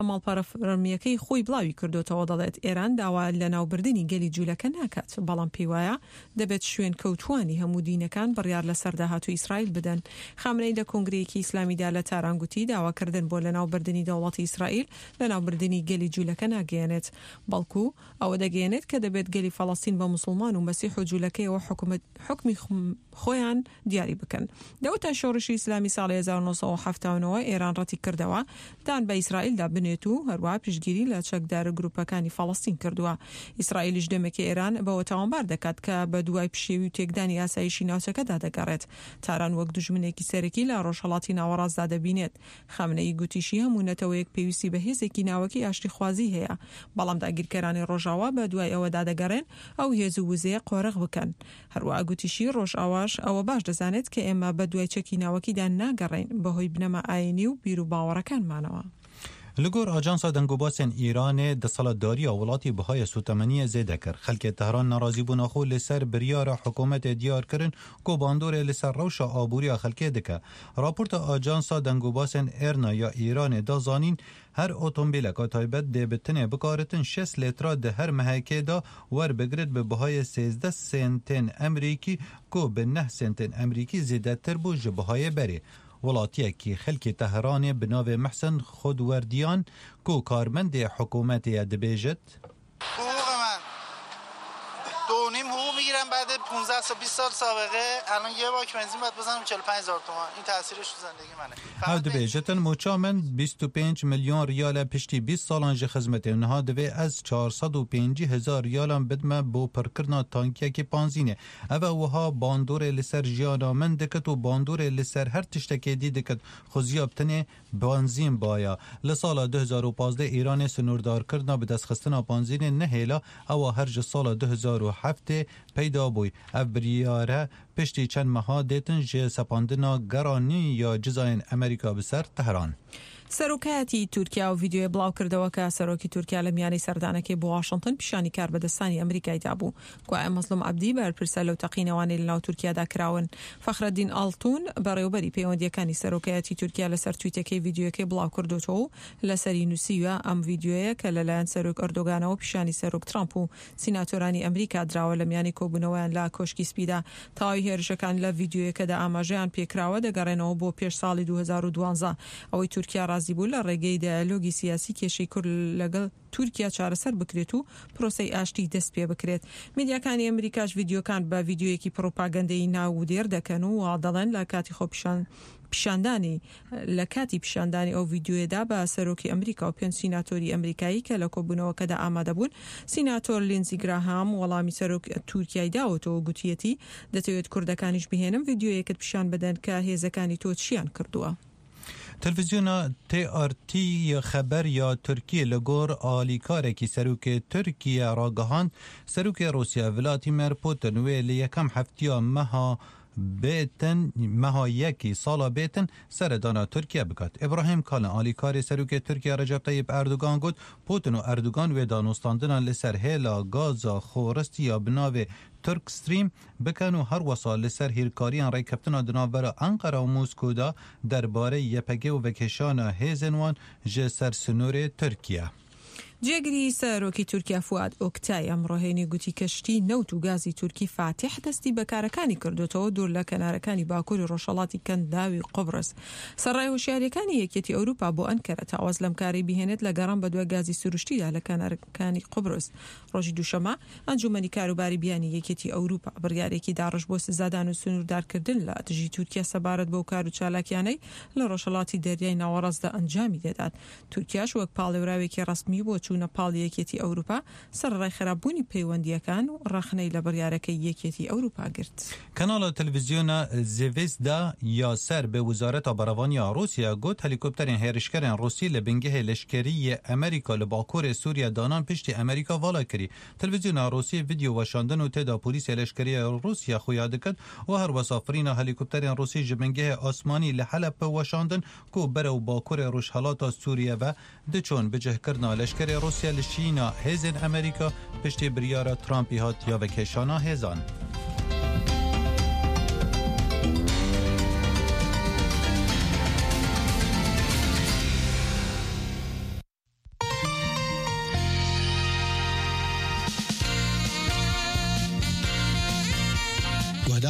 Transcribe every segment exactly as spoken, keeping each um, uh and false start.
ماڵپەڕە فەرمیەکەی خۆی بڵاوی کردوتەوە، دەڵێت ئێران داوا لە ناوبردننی گەلی جوولەکە ناکات، بەڵام پێی وایە دەبێت شوێن کەوتوانی هەموو دینەکان بڕیار لە سەرداهاتوو ئیسرائیل بدەن. خامنەی لە کۆنگرەیەکی ئیسلامیدا لە تارانگوتی داواکردن بۆ لە ناوبردننی دەوڵەتی ئیسرائیل لە ناوبردننی گەلی جوولەکە ناگەیەنێت، بەڵکو ئەوە دەگەیەنێت کە دەبێت گەلی فەڵەستین بە موسڵمان و مەسیح و جوولەکەیەوە حکمی خۆیان دیاری بکەن. دەوتە شۆڕشی ئیسلامی ساڵی هەزار و نۆ سەد و هەفتاد و نۆ ئێران ڕەتی کردەوە دان بە ئیسرائیلدا بنێت و هەروە پشتگیری لە چەکدار گروپەکانی فەڵەستین کردووە. ئیسرائیلیش دەمێکی ئێران بەوە تاوانبار دەکات کە بە دوای پشێوی و تێکدانی ئاسایشی ناوچەکەدا دەگەڕێت. تاران وەک دوژمنێکی سەرەکی لە ڕۆژهەڵاتی ناوەڕاستدا دەبینێت. خامنەی گوتیشی هەموو نەتەوەیەک پێویستی بە هێزێکی ناوەکی ئاشتیخوازی هەیە، بەڵام داگیرکەرانی ڕۆژاوا بە دوای ئەوەدا دەگەڕێن ئەو هێز و وزەیە قۆرەغ بکەن. هەروە گوتیشی ڕۆژئاواش ئەوە باش دەزانێت کە ئێمە بە دوای چەکی ناوەکیدا ناگەڕین بەهۆی بنەمە ئاینی و بیر و باوەڕەکانمانەوە. لەگۆر ئاجانسا دەنگوباسên ئیرانê دەسەڵاتداریya welatî bihaya sûtemeniyê zêde kir. Xelkê Tehran nerazî bûna xwe li ser biryara hikûmetê diyar kirin ku bandorê li ser rewşa abûriya xelkê dike. Raporta Ajansa dengobasên Êrna ya Îranê da zanîn her otomobîleka taybet dê bi tinê bikaritin şêst lîtra di her mehekê da werbigirit bi bihayê sêzdeh sentên Emerîkî ku bi neh sentên Emerîkî zêdetir bû ji bihayê berê. وڵاتیەکی خەلکی تەهرانê bi navê Mehsen Xodwerdiyan ku karmendê حکوومەتê dibêjit دونیم حقوق میگیرم بعد پانزده سال بیست سال سابقه الان یه باک بنزین باید بزنم چهل و پنج هزار تومان. این تاثیرش تو زندگی منه. هاو dibêjitin موچا min بیست و پنج milyon riyala piştî بیست salan ji xizmetê niha divê ez çar sed û pêncî hezar riyalan bidme bo pirkirina tankiyekê panzînê. Ev e wiha bandorê li ser jiyana min dikit û bandorê li ser her tiştekê dî dikit. Xuziya bi tinê banzîn baya. Li sala du hezar û panzdeh Îranê sinûrdarkirina bi destxistina panzînê nehêla ewa her ji sala du hezar û heftê peyda bûy. Ev biryare piştî çend meha dêtin ji sepandina geranî ya cizayên Amerîka bi ser Tehran. سەرۆکایەتی تورکیا و ڤیدیۆی بڵاو کردەوە کە سەرۆکی تورکیا لە میانەی سەردانەکەی بۆ واشنگتن پیشانی کار بەدەستانی ئەمریکایدا بوو. گوایە مەزلوم عەبدی بەرپرسە لەو تەقینەوانەی لەناو تورکیادا کراون. فەخرەدین ئاڵتون بەڕێوەبەری پەیوەندیەکانی سەرۆکایەتی تورکیا لەسەر تویتەکەی ڤیدیۆیەکەی بڵاو کردوتەوە و لەسەری نووسیوە ئەم ڤیدیۆیە کە لەلایەن سەرۆک ئەردۆگانەوە پیشانی سەرۆک ترامپ و سیناتۆرانی ئەمریکا دراوە لە میانی کۆبوونەوەیان لە کۆشکی سپیدا. تەواوی هێرشەکان لە ڤیدیۆیەکەدا ئاماژەیان پێکراوە دەگەڕێنەوە بۆ پێش ساڵی دوو هەزار و دوانزە ئەوەی تورکیا ڕازی بوو لە ڕێگەی دیالۆگی سیاسی کێشەی کورد لەگەڵ تورکیا چارەسەر بکرێت و پرۆسەی ئاشتی دەست پێ بکرێت. میدیاکانی ئەمریکاش ڤیدیۆکان بە ڤیدیۆیەکی پرۆپاگەندەی ناو و دێر دەکەن و وا دەڵێن لە کاتی خۆپیشان پیشاندانی لە کاتی پیشاندانی ئەو ڤیدیۆیەدا بە سەرۆکی ئەمریکا و پێنج سیناتۆری ئەمریکایی کە لە کۆبوونەوەکەدا ئامادە بوون. سیناتۆر لینزی گراهام وەڵامی سەرۆک تورکیای داوەتەوە گوتیەتی دەتەوێت کوردەکانیش بهێنم ڤیدیۆیەکت پیشان بدەن کە هێزەکانی تۆ چیان کردووە. تلویزیونا تی آر تی خبر یا ترکیه لگور آلیکارکی سروک ترکیه را گهاند سروک روسیه ولادیمیر پوتین و لیکم هفتیا مها بیتن مها یکی سالا بیتن سردانا ترکیه بکات. ابراهیم کالن آلیکار سروک ترکیه رجب طیب اردوگان گفت پوتین و اردوگان و دانستاندن لسر هیلا گازا خورستی یا بناو ترک ستریم بکن و هر وصال لسر هیرکاریان رای کپتنا دنابر انقره و موسکو دا درباره یپگه و وکشان هیزنوان جسر سنور ترکیه. جێگری سەرۆکی تورکیا فواد ئۆکتای ئەمڕۆهێنی گوتی کەشتی نەوت و گازی تورکی فاتح دەستی بەکارەکانی کردوتەوە دوور لە کەنارەکانی باکووری ڕۆژهەڵاتی کەنداوی قۆبرس. سەرڕای هۆشیاریەکانی یەکێتی ئەوروپا بۆ ئەنکەرە تاواز لەم کاری بهێنێت لە گەڕان بە دوای گازی سروشتیدا لە کەنارەکانی قۆبرس. ڕۆژی دووشەمە ئەنجومەنی کاروباری بیانی یەکێتی ئەوروپا بڕیارێکی داڕژ بۆ سزادان و سنووردارکردن لە دژی تورکیا سەبارەت بەو کار و چالاکیانەی لە ڕۆژهەڵاتی دەریای ناوەڕاستدا ئەنجامی دەدات. تورکیاش وەک پاڵێوراوێکی ڕەسمی بۆ چوونە پاڵی یەکێتی ئەوروپا سەرڕای خراپبوونی پەیوەندیەکان و ڕەخنەی لە بڕیارەکەی یەکێتی ئەوروپا گرت. کەناڵە تەلڤیزیۆنە زێڤێزدا یاسەر بە وزارەتە بەڕەوانیا رووسیا گوت هەلیکۆپتەرێن هێرشکەرێن رووسی لە بنگەهێ لەشکریە ئەمریکا لە باکوورێ سووریا دانان پشتی ئەمریکا ڤاڵا کردی. تەلڤیزیۆنا رووسی ڤیدیۆ وەشاندن و تێدا پۆلیسە لەشکریە رووسیا خویا دەکات و هەروە سافرینە هەلیکۆپتەرێن رووسی ji بنگەهێ ئاسمانی لە حەلەپە وەشاندن کو بەرەو باکوورێ ڕۆژهەڵاتە سووریەوە دچۆن بجهکردنا لەشکرێ رووسیا li Şîna hêzên Amerîka piştî biryara Trumpî hatiya vekeşana hêzan.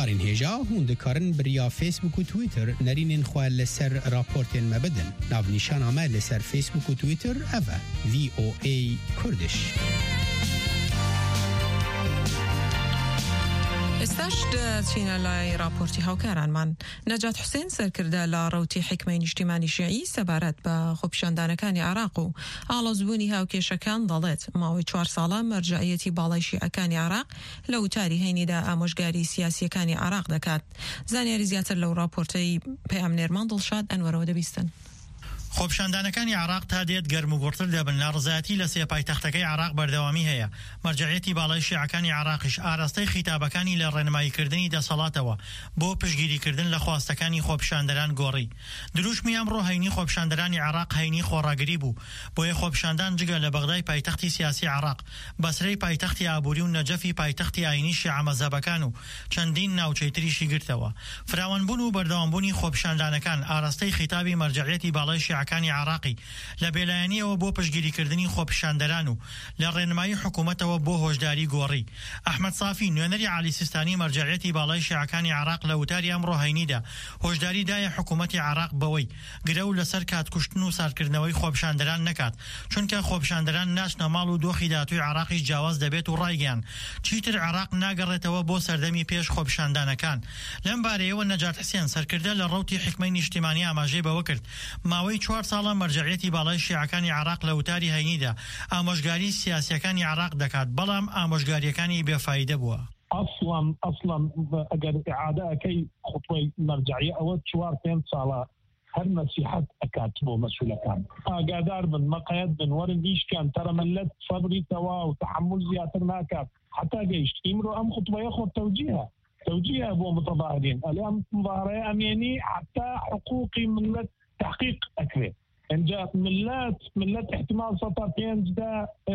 هەڵبژاردارین هێژا هون دەکارن بریا فیسبوک و تویتر نەرینên xwe li ser raportên me bidin. Navnîşana me li ser Facebook û Twitter ev e V O A Kurdish. ئێستاش دەچینە لای راپۆرتی هاوکارانمان. نەجات حوسێن سەرکردە لە ڕەوتی حکمەی نیشتیمانی شیعی سەبارەت بە خۆپیشاندانەکانی عێراق و ئاڵۆزبوونی هاوکێشەکان دەڵێت ماوەی چوار ساڵە مەرجەعیەتی باڵای شیعەکانی عێراق لە وتاری هەینیدا ئامۆژگاری سیاسیەکانی عێراق دەکات. زانیاری زیاتر لەو راپۆرتەی پەیامنێرمان دڵشاد ئەنوەرەوە دەبیستن. خۆپیشاندانەکانی عێراق تا دێت گەرم و گوڕتر دەبن لە ڕزایەتی لە سێ پایتەختەکەی عێراق بەردەوامی هەیە. مەرجەعیەتی باڵای شیعەکانی عێراقیش ئاراستەی خیتابەکانی لە ڕێنماییکردنی دەسەڵاتەوە بۆ پشگیریکردن لە خواستەکانی خۆپیشاندەران گۆڕی. دروشمی ئەمڕۆ هەینی خۆپیشاندەرانی عێراق هەینی خۆڕاگری بوو. بۆیە خۆپیشاندان جگە لە بەغدای پایتەختی سیاسی عێراق، بەسرەی پایتەختی ئابووری و نەجەفی پایتەختی ئاینی شیعە مەذهەبەکان و چەندین ناوچەی تریشی گرتەوە. فراوانبوون و بەردەوامبوونی خۆپیشاندانەکان ئاراستەی خیتابی مەرجەعیەتی باڵای شیعەکانی عێراقی لە بێلایەنیەوە بۆ پشگیریکردنی خۆپیشاندەران و لە ڕێنمایی حکوومەتەوە بۆ هۆشداری گۆڕی. ئەحمەد سافی نوێنەری عالی سیستانی مەرجەعیەتی باڵای شیعەکانی عێراق لە وتاری ئەمڕۆ هەینیدا هۆشداری دایە حکوومەتی عێراق بەوەی گرە و لەسەر کاتکوشتن و ساردکردنەوەی خۆپیشاندەران نەکات، چونکە خۆپیشاندەران ناچنە ماڵ و دۆخی داهاتووی عێراقیش جیاواز دەبێت و ڕایگەیان چیتر عێراق ناگەڕێتەوە بۆ سەردەمی پێش خۆپیشاندانەکان. لەم بارەیەوە نەجات حوسێن سەرکردە لە ڕەوتی حکمەی نیشتیمانی ئاماژەی بەوە کرد ماوەی چوار ساڵە مەرجەعیەتی باڵای شیعەکانی عێراق لە وتاری هەینیدا ئامۆژگاری سیاسیەکانی عێراق دەکات، بەڵام ئامۆژگاریەکانی بێفایدە بووە. ئەسڵەن ئەسڵەن ئەگەر ئیعادەکەی خوتوەی مەرجەعیە ئەوە چوار پێنج ساڵە هەر نەسیحەت ئەکات بۆ مەسئولەکان. ئاگادار بن، مەقەیەت بن، وەرن دیشکان تەرە ملت سەبریتەوە و تەحمل زیاتر ناکات حتا گەیشت. ئیمرۆ ئەم خوتوەیە خۆ تەوجیهە توجیه بۆ متظاهرین ئەلێم مظاهرەیە ئەمێنی حتا حقوقی ملت تحقیق ئەکرێت. اینجا ملت ملت احتمال سەتا پێنجدا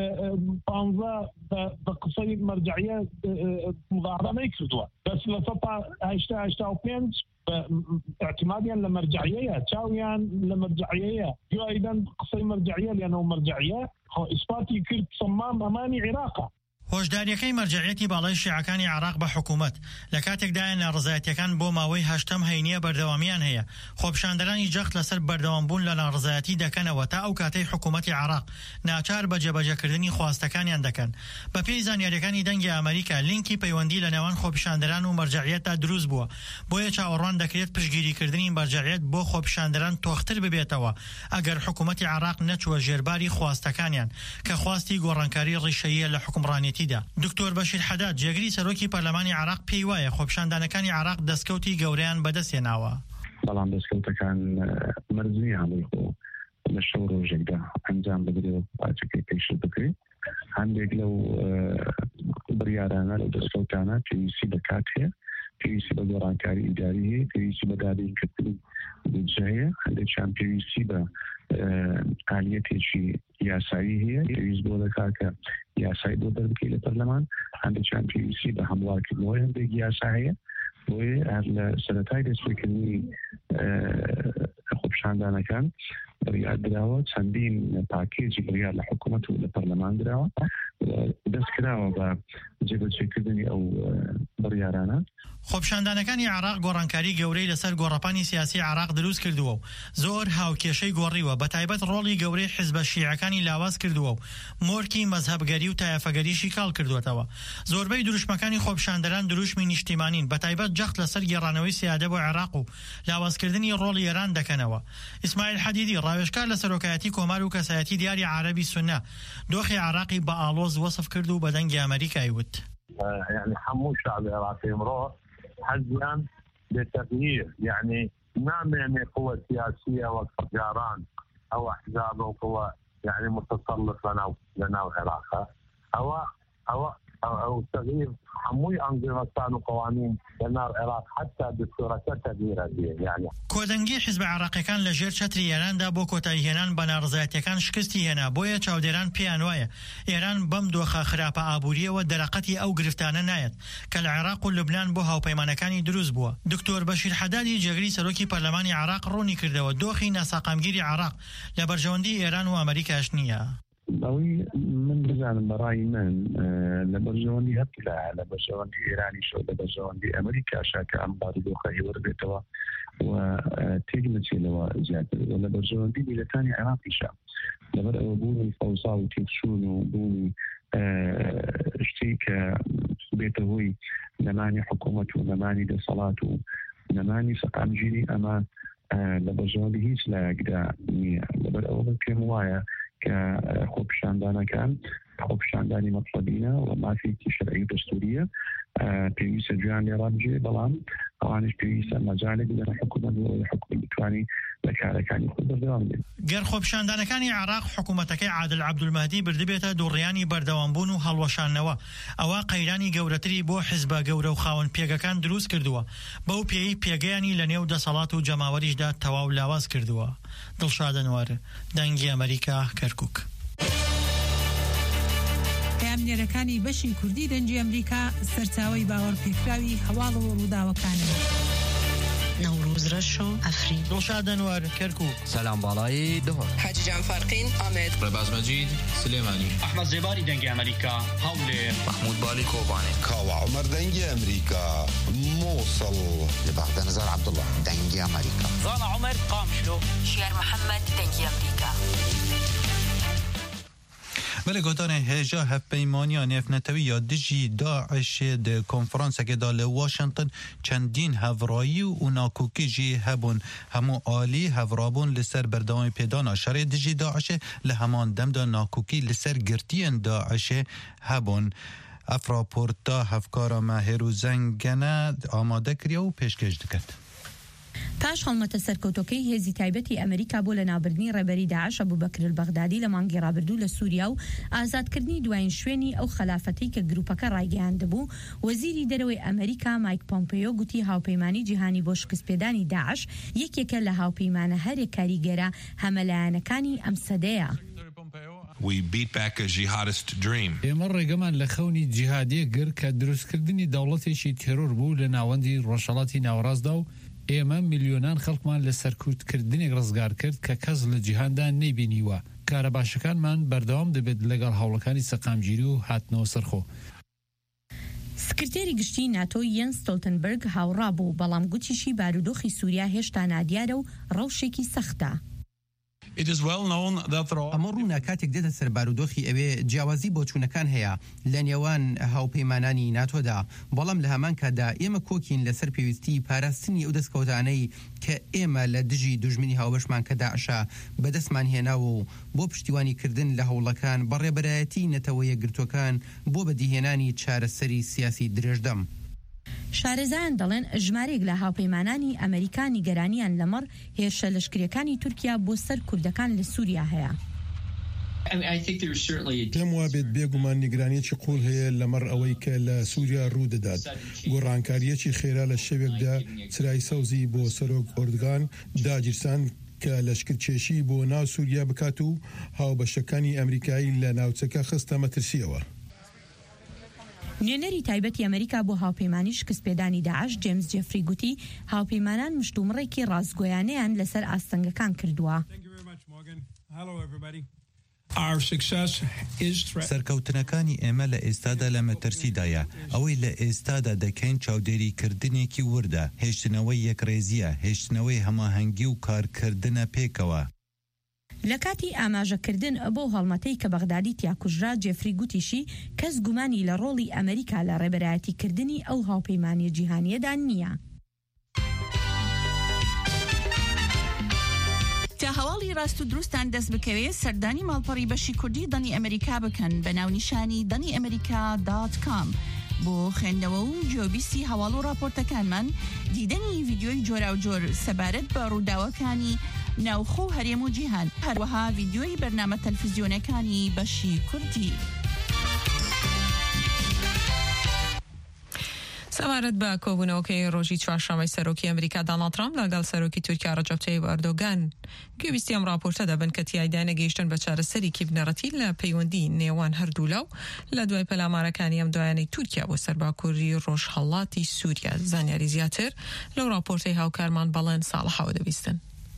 پانزە بە قسەی مەرجەعیە مظاهرە نەیکردووە، بەس لە سەتا هەشتا هەشتا و پێنج اعتمادیان لە مەرجەعیەیە، چاویان لە مەرجەعیەیە، دوایدەن قسەی مەرجەعیە لێنەوە مەرجەعیە ئیسپاتی کرد سەمام ئەمانی عێراقە. هۆشداریەکەی مەرجەعیەتی باڵای شیعەکانی عێراق بە حکوومەت لە کاتێکدایە ناڕزایەتیەکان بۆ ماوەی هەشتەم هەینیە بەردەوامیان هەیە. خۆپیشاندەرانی جەخت لەسەر بەردەوامبوون لە ناڕزایەتی دەکەنەوە تا ئەو کاتەی حکوومەتی عێراق ناچار بە جێبەجێکردنی خواستەکانیان دەکەن. بە پێی زانیاریەکانی دەنگی ئەمریکا لینکی پەیوەندی لە نێوان خۆپیشاندەران و مەرجەعیەتدا دروست بووە، بۆیە چاوەڕوان دەکرێت پشگیریکردنی مەرجەعیەت بۆ خۆپیشاندەران تۆختر ببێتەوە ئەگەر حکوومەتی عێراق نەچووە ژێرباری خواستەکانیان کە خواستی گۆڕانکاری ڕیشەیە لە حکومڕانێتیدا. دکتۆر بەشیر حەداد جێگری سەرۆکی پەرلەمانی عێراق پێی وایە خۆپیشاندانەکانی عێراق دەستکەوتی گەورەیان بەدەستێناوە، بەڵام دەستکەوتەکان مەرجیان بۆ لە شەو ڕۆژێکدا ئەنجام بدرێت پاچەکەی پێش بکرێت. هەندێک لەو بڕیارانە لەو دەستکەوتانە پێویستی بە کات هەیە، پێویستی بە گۆڕانکاری ئیداری هەیە، پێویستی بە دابینکردنی بودجە هەیە، هەندێکیان پێویستی بە ئالیەتێکی یاسایی هەیە، پێویست بۆ دەکات کە یاسایی بۆ دەربکەی لە پەرلەمان، هەندێکیان پێویستی بە هەموارکردنەوەی هەندێک یاسا هەیە. بۆیە هەر لە سەرەتای دەستپێکردنی خۆپیشاندانەکان بڕیار دراوە، چەندین پاکێجی بڕیار لە حکوومەت و لە پەرلەمان دراوە، دەست کراوە بە جێبەجێکردنی ئەو بڕیارانە. خۆپیشاندانەکانی عێراق گۆڕانکاری گەورەی لەسەر گۆڕەپانی سیاسی عێراق دروست کردووە و زۆر هاوکێشەی گۆڕیوە، بە تایبەت ڕۆڵی گەورەی حیزبە شیعەکانی لاواز کردووە و مۆرکی مەزهەبگەری و تایەفەگەریشی کاڵ کردوێتەوە. زۆربەی دروشمەکانی خۆپیشاندەران دروشمی نیشتیمانین، بە تایبەت جەخت لەسەر گێڕانەوەی سیادە بۆ عێراق و لاوازکردنی ڕۆڵی ئێران دەکەنەوە. ئیسماعیل حەدیدی ڕاوێژکار لە سەرۆکایەتی کۆمار و کەسایەتی دیاری عەرەبی سونە دۆخی عێراقی بە ئاڵۆز وەسف کرد و بە دەنگی ئەمریکای وت يعني حمو الشعب العراقي امرؤ حزبا للتغيير، يعني ما يعني قوة سياسية وتجاران أو أحزاب أو قوة يعني متسلط لنا لنا العراق أو أو أو تغيير حموي أنظمة وقوانين لنا العراق حتى دستورة تغيير هذه يعني کۆدەنگی حیزب عێراقیەکان لە ژێر چەتری ئێراندا بۆ کۆتاییهێنان بە ناڕزایەتیەکان شکستی هێنا، بۆیە چاودێران پێیان وایە ئێران بەم دۆخە خراپە ئابووریەوە دەرەقەتی ئەو گرفتانە نایەت کە لە عێراق و لوبنان بۆ هاوپەیمانەکانی دروست بووە. دکتۆر بەشیر حەدادی جێگری سەرۆکی پەرلەمانی عێراق ڕوونی کردەوە دۆخی ناساقامگیری عێراق لە بەرژەوەندی ئێران و ئەمریکاش نییە. ئەوەی من نزانم بەڕای من لە بەرژەوەندی هەبلا لە بەرژەوەندی ئێرانی شەو لە بەرژەوەندی ئەمریکا شاکە ئەم بارودۆخە هێوەربێتەوە و تێک نەچێتەوە زیاتر لە بەرژەوەندی میلەتانی عێراقیشە لەبەر ئەوە بوونی فەوزا و تێکچوون و بوونی شتێک کە بێتە هۆی نەمانی حکوومەت و نەمانی دەسەڵات و نەمانی سەقامگیری ئەمە لە بەرژەوەندی هیچ لایەکدا نییە لەبەر ئەوە من پێم وایە کە خۆپیشاندانەکان خۆپیشاندانی مەطلبینە و مافێکی شەرعی دەستوریە پێویستە گویان لێڕا بگێ بەڵام ئەوانش پێویستە مەجالێک بدەنە حکوومەت و حکوومەت بتوانێ لە کارەکانی خۆی بەردەوام بێت. گەر خۆپیشاندانەکانی عێراق حکوومەتەکەی عادل عەبدولمەهدی بردبێتە دووڕیانی بەردەوامبوون و هەڵوەشانەوە ئەوە قەیرانی گەورەتری بۆ حیزبە گەورە و خاوەن پێگەکان دروست کردووە بەو پێی پێگەیانی لە نێو دەسەڵات و جەماوەریشدا تەواو لاواز کردووە. دڵشاد ئەنوار، دەنگی ئەمریکا، کەرکووک. کامنێرەکانی بەشی کوردی دەنگی ئەمریکا سەرچاوەی باوەڕپێکراوی هەواڵەوە ڕووداوەکانن. نوروز رشو افرین. دڵشاد ئەنوار، کەرکووک. سلام باڵایی دۆر. حاجی جان فارقین ئامێد. ڕێباز مەجید سلێمانی. ئەحمەد زێباری دەنگی ئەمریکا هەولێر. محمود بالی کۆبانی. کاوە عومەر دەنگی ئەمریکا مووسڵ. لە بەغداد نزار عەبدوڵڵا دەنگی ئەمریکا. زانا عومەر قامشلو. شێر محەممەد دەنگی ئەمریکا. بله گوتان هجا هفپیمانی نفنتوی یا دجی داعش ده کنفرانس که دال واشنطن چندین هورایی و ناکوکی جی هبون همو عالی هورابون لسر بردوام پیدان شر دجی داعش لهمان دم دا ناکوکی لسر گرتین داعش هبون افراپورتا هفکارا مهر و زنگنه آماده کریا و پیشکش دکت. پاش هەڵمەتە سەرکەوتۆکەی هێزی تایبەتی ئەمریکا بۆ لە ناوبردنی ڕێبەری داعش ئەبوبەکر البەغدادی لە مانگی ڕابردوو لە سووریا و ئازادکردنی دوایین شوێنی ئەو خەلافەتەی کە گروپەکە ڕایگەیاندبوو، وەزیری دەرەوەی ئەمریکا مایک پۆمپیۆ گوتی هاوپەیمانی جیهانی بۆ شکستپێدانی داعش یەکێکە لە هاوپەیمانە هەرێک کاریگەرە هەمەلایەنەکانی ئەم سەدەیە. We beat back a jihadist dream. ئێمە ڕێگەمان لە خەونی جیهادیە گر کە دروستکردنی دەوڵەتێکی تێرۆر بوو لە ناوەندی ڕۆژهەڵاتی ناوەڕاستدا و ئێمە میلیۆنان خەڵکمان لە سەرکوتکردنێک ڕزگار کرد کە کەس لە جیهاندا نەیبینیوە. کارە باشەکانمان بەردەوام دەبێت لەگەڵ هەوڵەکانی سەقامگیری و هاتنەوە سەرخۆ. سکرتێری گشتی ناتۆ یەنس ستۆلتنبەرگ هاوڕا بوو، بەڵام گوتیشی بارودۆخی سووریا هێشتا نادیارە و ڕەوشێکی سەختە. ئەمە ڕوونا کاتێک دێتە سەر بارودۆخی ئەوێ جیاوازی بۆ چوونەکان هەیە لە نێوان هاوپەیمانانی ناتۆدا، بەڵام لە هەمان کاتدا ئێمە کۆکین لەسەر پێویستی پاراستنی ئەو دەستکەوتانەی کە ئێمە لە دژی دوژمنی هاوبەشمان کە داعشە بەدەستمان هێناوە و بۆ پشتیوانیکردن لە هەوڵەکان بەڕێبەرایەتی نەتەوە یەکگرتوەکان بۆ بەدیهێنانی چارەسەری سیاسی درێژدەم. شارەزایان دەڵێن ژمارەیەک لە هاوپەیمانانی ئەمریکا نیگەرانیان لەمەڕ هێرشە لەشکریەکانی تورکیا بۆ سەر کوردەکان لە سووریا هەیە. پێم وابێت بێگومان نیگرانیەکی قوڵ هەیە لەمەڕ ئەوەی کە لە سووریا ڕوودەدات. گۆڕانکاریەکی خێرا لە شەوێکدا چرای سەوزی بۆ سەرۆک ئۆردگان داگیرسان کە لەشکرکێشی بۆ ناو سووریا بکات و هاوبەشەکانی ئەمریکایی لە ناوچەکە خستە مەترسیەوە. نوێنەری تایبەتی ئەمریکا بۆ هاوپەیمانی شکستپێدانی داعش جێمز جێفری گوتی هاوپەیمانان مشتومڕێکی ڕازگۆیانەیان لەسەر ئاستەنگەکان کردووە. سەرکەوتنەکانی ئێمە لە ئێستادا لە مەترسیدایە، ئەوەی لە ئێستادا دەکەین چاودێریکردنێکی وردە، هێشتنەوەی یەکڕێزیە، هێشتنەوەی هەماهەنگی و کارکردنە پێکەوە. لە کاتی ئاماژەکردن بۆ هەڵمەتەی کە بەغدادی تیاکوژرا، جێفری گوتیشی کەس گومانی لە ڕۆڵی ئەمریکا لە ڕێبەرایەتیکردنی ئەو هاوپەیمانی جیهانیەدا نییە. تا هەواڵی ڕاست و دروستان دەست بکەوێت سەردانی ماڵپەڕی بەشی کوردی دەنی ئەمریکا بکەن بە ناونیشانی دەنی ئەمریکا دات کام. بۆ خوێندنەوە و جۆبیستی هەواڵ و راپۆرتەکانمان دیدەنی ڤیدیۆی جۆرا و جۆر سەبارەت بە ڕووداوەکانی ناوخۆ و هەرێم و جیهان، هەروەها ڤیدیۆی بەرنامە تەلەڤیزیۆنەکانی بەشی کوردی. سەبارەت بە کۆبوونەوەکەی ڕۆژی چوارشەممەی سەرۆکی ئەمریکا دۆناڵد ترامپ لەگەڵ سەرۆکی تورکیا ڕەجەب تەیب ئەردۆغان گوێبیستی ئەم راپۆرتە دەبن کە تیایدا نەگەیشتن بە چارەسەرێکی بنەڕەتی لە پەیوەندی نێوان هەردوو لاو لە دوای پەلامارەکانی ئەم دوایانەی تورکیا بۆ سەرباکووری ڕۆژهەڵاتی سووریا. زانیاری زیاتر لەو راپۆرتەی هاوکارمان بەڵێن ساڵحەوە دەبیستن.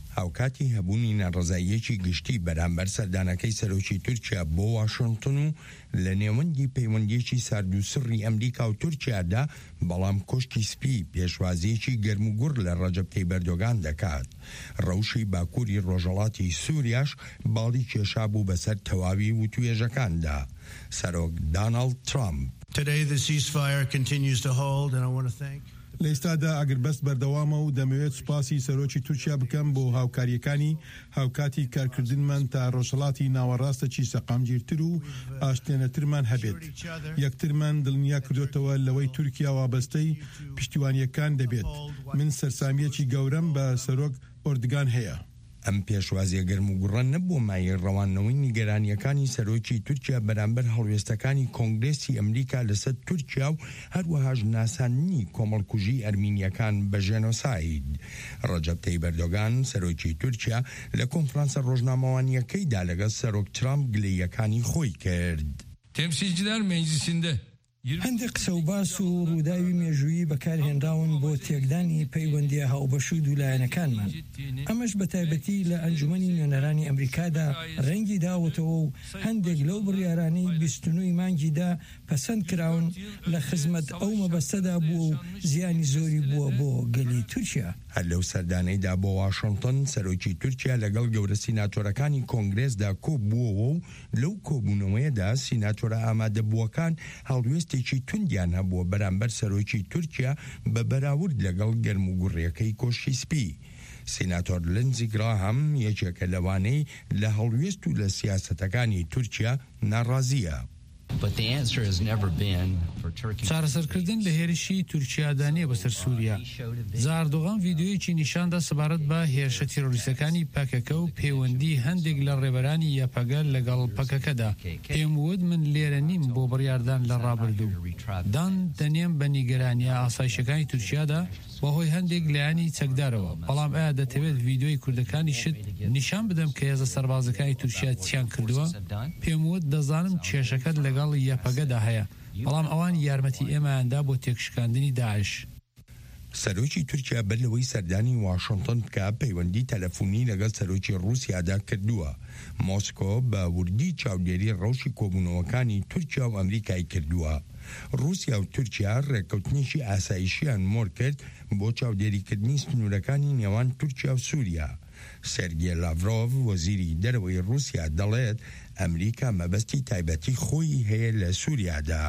هاوکاتی هەبوونی ناڕزاییەکی گشتی بەرامبەر سەردانەکەی سەرۆکی تورکیا بۆ واشنگتن و لە نێوەندی پەیوەندیەکی ساردووسڕی ئەمریکا و تورکیادا، بەڵام کۆشتی سپی پێشوازیەکی گەرموگوڕ لە ڕەجەب تەیب ئەردۆغان دەکات. ڕەوشی باکووری ڕۆژهەڵاتی سووریاش باڵی کێشا بوو بەسەر تەواوی و توێژەکاندا. سەرۆک داناڵد ترامپ Today the ceasefire continues to hold and I want to thank لە ئێستادا ئەگەر بەست بەردەوامە و دەمەوێت سوپاسی سەرۆکی تورکیا بکەم بۆ هاوکاریەکانی هاوکاتی کارکردنمان تا ڕۆژهەڵاتی ناوەڕاستەکی سەقامگیرتر و ئاشتێنەترمان هەبێت. یەکترمان دڵنیا کردوتەوە لەوەی تورکیا وابەستەی پشتیوانیەکان دەبێت. من سەرسامیەکی گەورەم بە سەرۆک ئۆردگان هەیە. ئەم پێشوازیە گەرم و گوڕە نەبوو مای ڕەوانەوەی نیگەرانیەکانی سەرۆکی تورکیا بەرامبەر هەڵوێستەکانی کۆنگرێسی ئەمریکا لەسەر تورکیا و هەروەهاش ناساندنی کۆمەڵکوژی ئەرمینیەکان بە ژێنۆساید. ڕەجەب تەیب ئەردۆغان سەرۆکی تورکیا لە کۆنفرانسە ڕۆژنامەوانیەکەیدا لەگەڵ سەرۆک ترامپ گلەیەکانی خۆی کرد. Temsilciler Meclisi'nde هەندێک قسە و باس و ڕووداوی مێژووی بەکارهێنراون بۆ تێکدانی پەیوەندیە هاوبەش و دوولایەنەکانمان. ئەمەش بە تایبەتی لە ئەنجومەنی نوێنەرانی ئەمریکادا ڕەنگی داوەتەوە و هەندێک لەو بڕیارانەی بیست و نۆی مانگیدا پەسەند کراون لە خزمەت ئەو مەبەستەدا بووە و زیانی زۆری بووە بۆ گەلی تورکیا. هەر لەو سەردانەیدا بۆ واشنگتن سەرۆکی تورکیا لەگەڵ گەورە سیناتۆرەکانی کۆنگرێسدا کۆبووەوە و لەو کۆبوونەوەیەدا سیناتۆرە ئامادەبووەکان هەڵوێستێکی توندیان هەبووە بەرامبەر سەرۆکی تورکیا بە بەراورد لەگەڵ گەرم و گوڕیەکەی کۆشتی سپی. سیناتۆر لنزی گراهام یەکێکە لەوانەی لە هەڵوێست و لە سیاسەتەکانی تورکیا ناڕازیە. چارەسەرکردن لە هێرشی تورکیادانیە بەسەر سووریا. زاردۆغان ڤیددیۆیەکی نیشاندا سەبارەت بە هێرشە تیرۆریستەکانی پاکەکە و پەیوەندی هەندێک لە ڕێبەرانی یاپەگەر لەگەڵ پەکەکەدا. پێم وت من لێرە نیم بۆ بڕیاردان لە ڕابردوو. دان دەنێم بە نیگەرانیە ئاسایشەکانی تورکیادا بەهۆی هەندێک لایانی چەکدارەوە. بەڵام ئایا دەتەوێت ڤیددیۆی کوردەکانی شت نیشان بدەم کە هێزە سەربازەکانی تورکیا چیان کردووە؟ پێم وت دەزانم کێشەکەت لەگەڵ یاپەگەدا هەیە، بەڵام ئەوان یارمەتی ئێمەیاندا بۆ تێکشکاندنی داعش. سەرۆکی تورکیا بەر لەوەی سەردانی واشنگتن بکە پەیوەندی تەلەفۆنی لەگەڵ سەرۆکی ڕووسیادا کردووە. مۆسکۆ بە وردی چاودێری ڕەوشی کۆبوونەوەکانی تورکیا و ئەمریکای کردووە. رووسیا و تورکیا ڕێککەوتنیشی ئاسایشیان مۆر کرد بۆ چاودێریکردنی سنوورەکانی نێوان تورکیا و سووریا. سێرگێ لاڤرۆڤ وەزیری دەرەوەی رووسیا دەڵێت ئەمریکا مەبەستی تایبەتی خۆی هەیە لە سووریادا.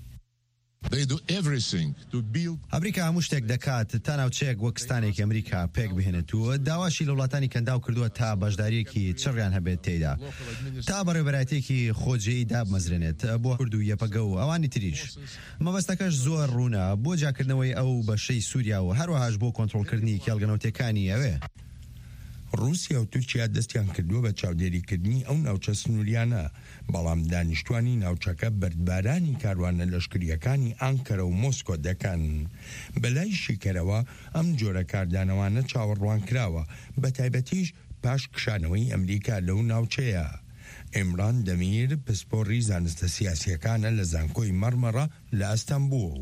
ئەمریکا هەموو شتێک دەکات تا ناوچەیەک وەکستانێکی ئەمریکا پێک بهێنێتوە، داواشی لە وڵاتانی کەنداو کردووە تا بەشداریەکی چڕیان هەبێت تێیدا، تا بەڕێوەبەرایەتێکی خۆجێی دابمەزرێنێت بۆ کورد و یەپەگە و ئەوانی تریش. مەبەستەکەش زۆر ڕوونە بۆ جاکردنەوەی ئەو بەشەی سووریا و هەروەهاش بۆ کۆنتڕۆڵکردنی کێڵگەنەوتەکانی ئەوێ. رووسیا و تورکیا دەستیان کردووە بە چاودێریکردنی ئەو ناوچە سنووریانە، بەڵام دانیشتوانی ناوچەکە بەردبارانی کاروانە لەشکریەکانی ئانکەرە و مۆسکۆ دەکەن. بەلای شیکەرەوە ئەم جۆرە کاردانەوانە چاوەڕوان کراوە، بە تایبەتیش پاش کشانەوەی ئەمریکا لەو ناوچەیە. ئێمران دەمیر پسپۆڕی زانستە سیاسیەکانە لە زانکۆی مەرمەڕە لە ئەستەمبول.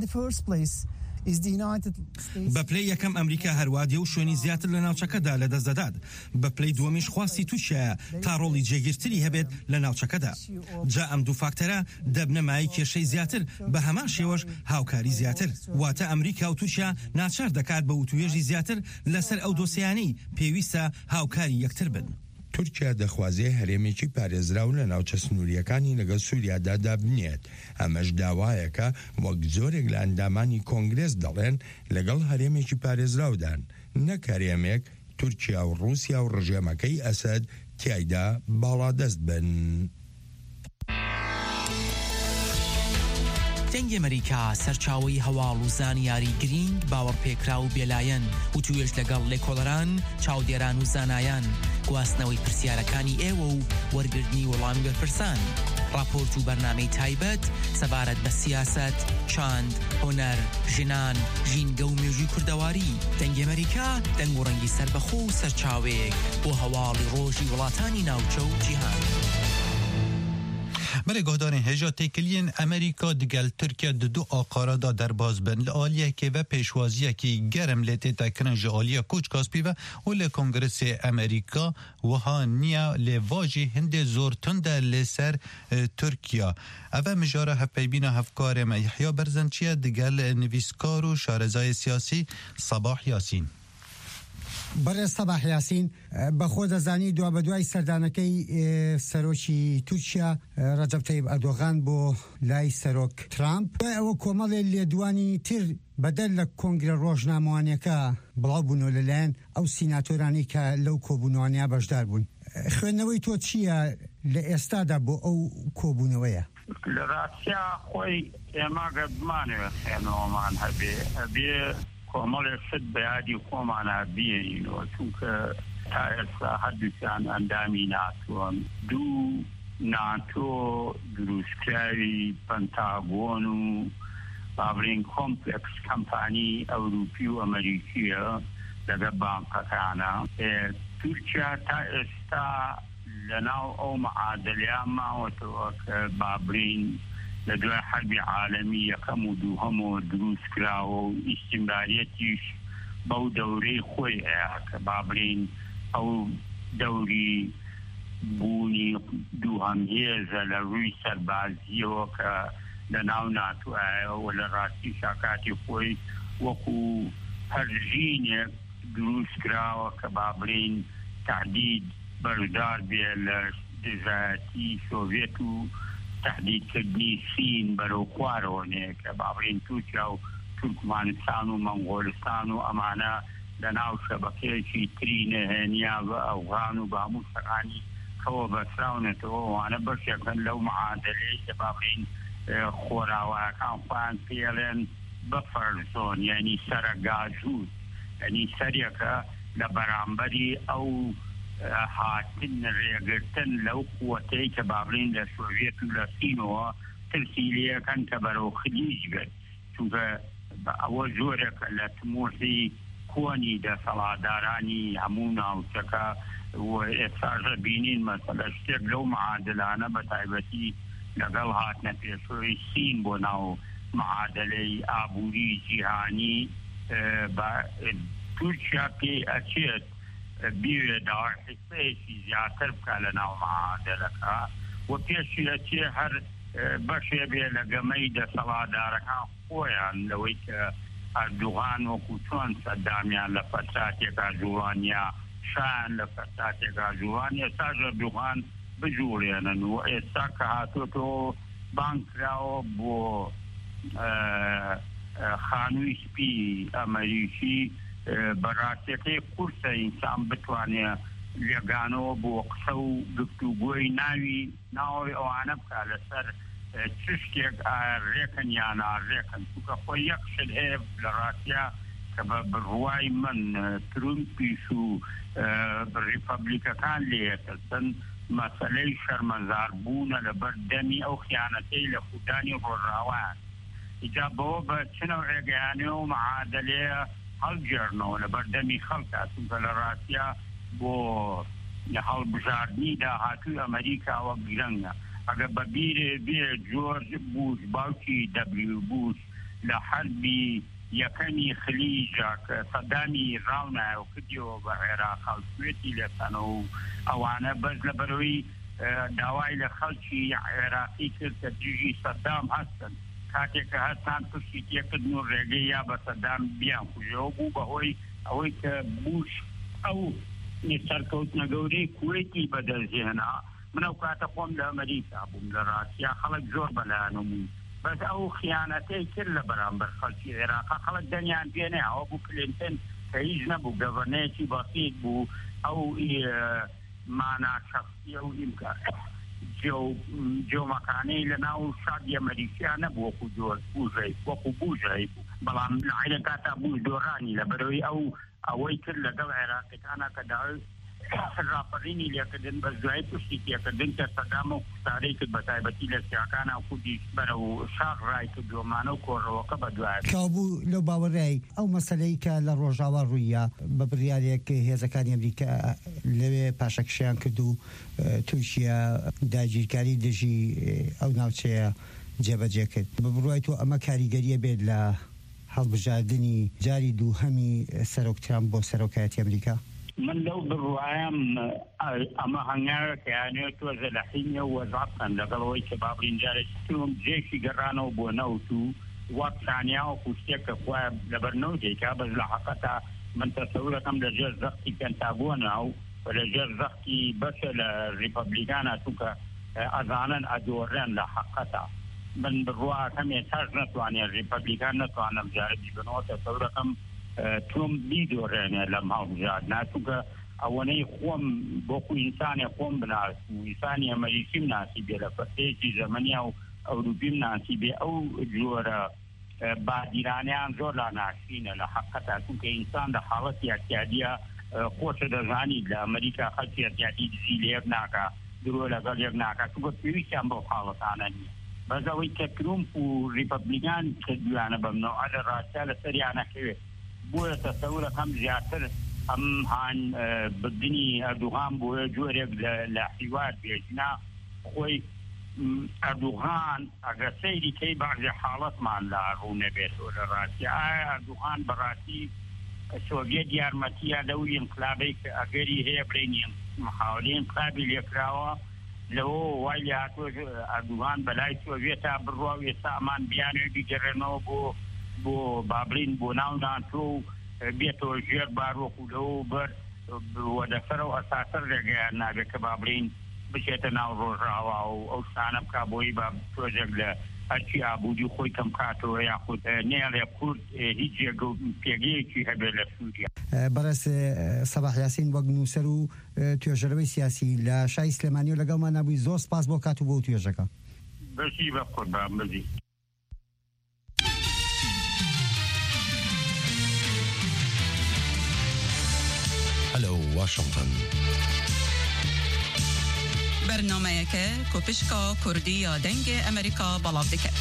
بە پلەی یەکەم ئەمریکا هەروادێ و شوێنی زیاتر لە ناوچەکەدا لە دەستدەدات. بە پلەی دووەمیش خواستی تووشایە تا ڕۆڵی جێگیرتری هەبێت لە ناوچەکەدا. جا ئەم دوو فاکتەرە دەبنە مای کێشەی زیاتر، بە هەمان شێوەش هاوکاری زیاتر. واتە ئەمریکا و تووشیا ناچار دەکات بە وتوێژی زیاتر لەسەر ئەو دۆسیانەی پێویستە هاوکاری یەکتر بن. تورکیا دەخوازێ هەرێمێکی پارێزراو لە ناوچە سنووریەکانی لەگەڵ سووریادا دابنێت. ئەمەش داوایەکە وەک زۆرێک لە ئەندامانی کۆنگرێس دەڵێن لەگەڵ هەرێمێکی پارێزراودان، نەک هەرێمێک تورکیا و رووسیا و ڕژێمەکەی ئەسەد تیایدا باڵادەست بن. دەنگی ئەمریکا سەرچاوەی هەواڵ و زانیاری گرنگ باوەڕپێکرا و بێلایەن و توێژ لەگەڵ لێکۆڵەران، چاودێران و زانایان، گواستنەوەی پرسیارەکانی ئێوە و وەرگرتنی وەڵامی بەرپرسان، راپۆرت و بەرنامەی تایبەت سەبارەت بە سیاست، چاند، هۆنەر، ژنان، ژینگە و مێژووی کوردەواری. دەنگی ئەمریکا دەنگ و ڕەنگی سەربەخۆ و سەرچاوەیەک بۆ هەواڵی ڕۆژی وڵاتانی ناوچە و جیهان. بله گهدان هجا تکلین امریکا دگل ترکیه دو آقارا در باز بن لآلیه که و پیشوازیه که گرم لیتی تکنن جآلیه کوچ کاسپی و اول کنگرس امریکا وها نیا لواجی هند زور تنده لسر ترکیه. اوه مجاره هفپیبین هفکار میحیا برزنچیه دگل نویسکار و شارزای سیاسی صباح یاسین. بەڕێز سەباح یاسین بەخۆ دەزانی دوا بە دوای سەردانەکەی سەرۆکی تورکیا ڕەجەب تەیب ئەردۆغان بۆ لای سەرۆک ترامپ ئەوە کۆمەڵێ لێدوانی تر بەدەر لە کۆنگرە ڕۆژنامەوانیەکە بڵاو بوونەوە لەلایەن ئەو سیناتۆرانی کە لەو کۆبوونەوانیا بەشدار بوون. خوێندنەوەی تۆ چییە لە ئێستادا بۆ ئەو کۆبوونەوەیە؟ لە ڕاستیا خۆی ئێمە گەبمانەوە خوێنەوەمان هەبێ ئەبێ کۆمەڵێ شت بە یادی خۆمانە بێنینەوە چونکە تا ئێستا هەردووکیان ئەندامی ناتووەن. دوو ناتۆ دروستکراوی پەنتاگۆن و بابرین کۆمپلێکس کەمپانی ئەوروپی و ئەمریکیە لەگەڵ بانکەکانە. تورکیا تا ئێستا لەناو ئەو مەعادلەیە ماوەتەوە کە بابرین لە دوای حربی عالەمی یەکەم و دووهەم و دروست کراوە و ئیستیمراریەتیش بەو دەورەی خۆی هەیە کە بابرین ئەو دەوری بوونی دووهەم هێزە لە ڕووی سەربازیەوە کە لە ناو ناتوایەوە لە ڕاستی شاکاتی خۆی وەکو هەرژینێک دروست کراوە کە بابرین تهدید بەردار بێ لە دژایەتی سۆڤێت و تهدیدکردنی سین بەرەو خوارەوەنێ کە بابرین تورکیا و تورکمانستان و مەنگۆلستان و ئەمانە لە ناو شەبەکەیەکی تری نەهێنیا بە ئەوغان و بە هەموو شەقانی کەوە بەسراونێتەوە وانە بەشێکن لەو مەعادلەیە کە بابرین خۆراوایەکان خۆیان پێڵێن بەفەر زۆن یعنی سەرە گاژوود یعنی سەرێکە لە بەرامبەری ئەو هاتن ڕێگرتن لەو قووەتەی کە بابرین لە سۆڤێت و لە سینەوە ترسی لێەکەن کە بەرەو خلیج بێت چونکە ئەوە زۆرێکە لە تمۆحی کۆنی دەسەڵاتدارانی هەموو ناوچەکە ئێستاژە بینین مەسەلە شتێک لەو مەعادلانە بە تایبەتی لەگەڵ هاتنە پێشۆی سین بۆ ناو مەعادلەی ئابووری جیهانی تورکیا پێی ئەچێت بیوێ داوای حسەیەکی زیاتر بکە لە ناو مەعادلەکە و پێشی ئەچێ هەر بەشێ بێ لە گەمەی دەسەڵاتدارەکان خۆیان لەوەی کە ئەردوغان وەکو چۆن سەدامیان لە فەساتێکا جوڵانیا شان لە فەساتێکا جوڵان ئێستاژ ئەردوغان بجوڵێنن و ئێستا کە هاتۆتەوە بانکراوە بۆ خانووی سپی ئەمریکی بەڕاستیەکەی قورسە ئینسان بتوانێت لێگانەوە بۆ قسە و گفتوگۆی ناوی ناوی ئەوانە بکە لەسەر چ شتێک ڕێکن یان ناڕێکن چونکە خۆی یەک شت هەیە لە ڕاستیە کە بە بڕوای من ترومپیش و ریپەبلیکەکان لێکردن مەسەلەی شەرمەزاربوونە لەبەر دەمی ئەو خیانەتەی لە خوددانی ڕۆژاوایان ئیجا بەوە بە چنەوە ڕێگەیانەوە و مەعادلەیە هەڵگێڕنەوە لە بەردەمی خەڵکە چونکە لە ڕاستیە بۆ هەڵبژاردننی داهاتووی ئەمریکاوە گرنگە ئەگە بەبیرێ بێ جۆرج بوش باوکی دەبلیو بوش لە حەربی یەکەمی خلیجە کە سەدامی ڕاونایە و کردیەوە بە عێراق خەڵکوێتی لێسەنەوە و ئەوانە بەس لە بەرەوەی داوای لە خەڵکی عێراقی کرد کە دژی سەدام هەستن کاتێککە هەستان پشتی تێکردن و ڕێگەی یا بە سەدام بیان کوژەوە بوو بەهۆی ئەوەی کە بوش ئەو سەرکەوتنە گەورەی کوێتی بەدەستهێنا من ئەو کاتە خۆم لە ئەمریکا بووم لە ڕاستیا خەڵک زۆر بەلایەنم بەس ئەو خیانەتەی کرد لە بەرامبەر خەڵکی عێراقا خەڵک دەنیان پێنێ ئەوە بوو کلینتن کە هیچ نەبوو گەڤەرنەیەکی بەسیط بوو ئەو مانا شەخصیە و ئیمکان جێومەکانەی لە ناو شادی ئەمریکیا نەبوو وەکو جۆرج بوژەی وەکو بوژەی بوو بەڵام لە عینە کاتا بوش دۆڕانی لە بەرەوەی ئەو ئەوەی کرد لەگەڵ عێراقیەکانە کە داوای راپەڕینی لێکردن بە دوای پشتی تێکردن کە سەدام و کوتارەی کرد بە تایبەتی لە سیاکانە خودی بەرە و شاق ڕای کردومانە و کۆڕەوەکە بە دوای کابوو لەو باوەڕێی ئەو مەسەلەی کە لە ڕۆژاوا ڕوویە بە بڕیارێک هێزەکانی ئەمریکا لەوێ پاشەکشیان کرد و تووشیە داگیرکاری دژی ئەو ناوچەیە جێبەجێ کرد بە بڕوای تۆ ئەمە کاریگەریە بێت لە هەڵبژاردننی جاری دووهەمی سەرۆک ترامپ بۆ سەرۆکایەتی ئەمریکا؟ من لەو بڕوایم ئەمە هەنگاوێکیانێت تۆزە لە حینە وەزعاتکەن لەگەڵەوەی کە بابرین جارێک تۆم جێکی گەڕانەوە بۆ نەوت و وەک سانیاوە کوشتێککە خوای لەبەرنەوە دێکا بەس لە حەقەتە من تەسەورەکەم لە ژێر زەختی پێنتاگۆنە و لە ژێر زەختی بەشە لە ریپەبلیکانە چونکە ئەزانن ئەدۆڕێن لە حەقەتە من بڕواکەم ێتاش نەتوانێت ریپەبلیکان نەتوانم جارێکی بنەوە تەسەورەکەم تۆم بیدۆڕێنێ لەم هەڵبژارد ناچووکە ئەوەنەی خۆم بۆکو ئینسانێ خۆم بناس و ئینسانی ئەمریکیم ناسی بێ لە فەرتەیەکی زەمەنیا و ئەوروپیم ناسی بێ ئەو جۆرە بادیرانیان زۆر لا ناشینە لە حەقەتە چونکە ئینسان لە حاڵەتی ئەتیادیە خۆشە دەزانیت لە ئەمریکا خەڵکی ئەتیادی دزی لە یەک ناکە درۆ لەگەڵ یەک ناکە چونکە پێویستیان بەو حاڵەتانە نییە بەس ئەوەی کە ترۆمپ و ریپەبلیکان کردویانە بەمنەوە لە ڕاستیا لەسەریان نەکەوێت بۆیە تەسەورەکەم زیاتر ئەم هاان بدنی ئەردوغان بۆیە جۆرێک لە حیوات بێژنا خۆی ئەردوغان ئەگە سەیری کەی بەعزێ حاڵەتمان لە ڕوو نەبێتەوە لە ڕاستی ئایا ئەردوغان بەڕاستی سۆڤێت یارمەتیە لەو ئینقلابەی کە ئەگەری هەیە بڵێنی محاولەی ئینقلابی لێکراوە لەوە وای لێ هاتووە ئەردوغان بەلای سۆڤێتە بڕوا و ئێستا ئەمان بیانوێ بیگەڕێنەوە بۆ بۆ بابلین بۆ ناو ناتۆ و بێتەوە ژێر باڕۆک و لەوە بەر وەدەسەرەوە ئەساسەر ڕێگەیان نابێت کە بابلین بچێتە ناو ڕۆژاوا و ئەو شتانە بکا بۆی با پرۆژێک لە هەرچی ئابوودی خۆی کەم کاتەوە یاخود نێڵێ کورد هیچ جێگە و پێگەیەکی هەبێت لە سووریا. بەڕێز سەباح یاسین وەک نووسەر و توێژەرەوەی سیاسی لە شای سلێمانی و لەگەڵمان نبووی زۆر سپاس بۆ کات و بۆ توێژەکە. بەشی بە قوربان بزی. هلو واشنطن برنامه‌یەکە کوپشکا کوردی یا دەنگ ئەمریکا بەڵاو دەکات.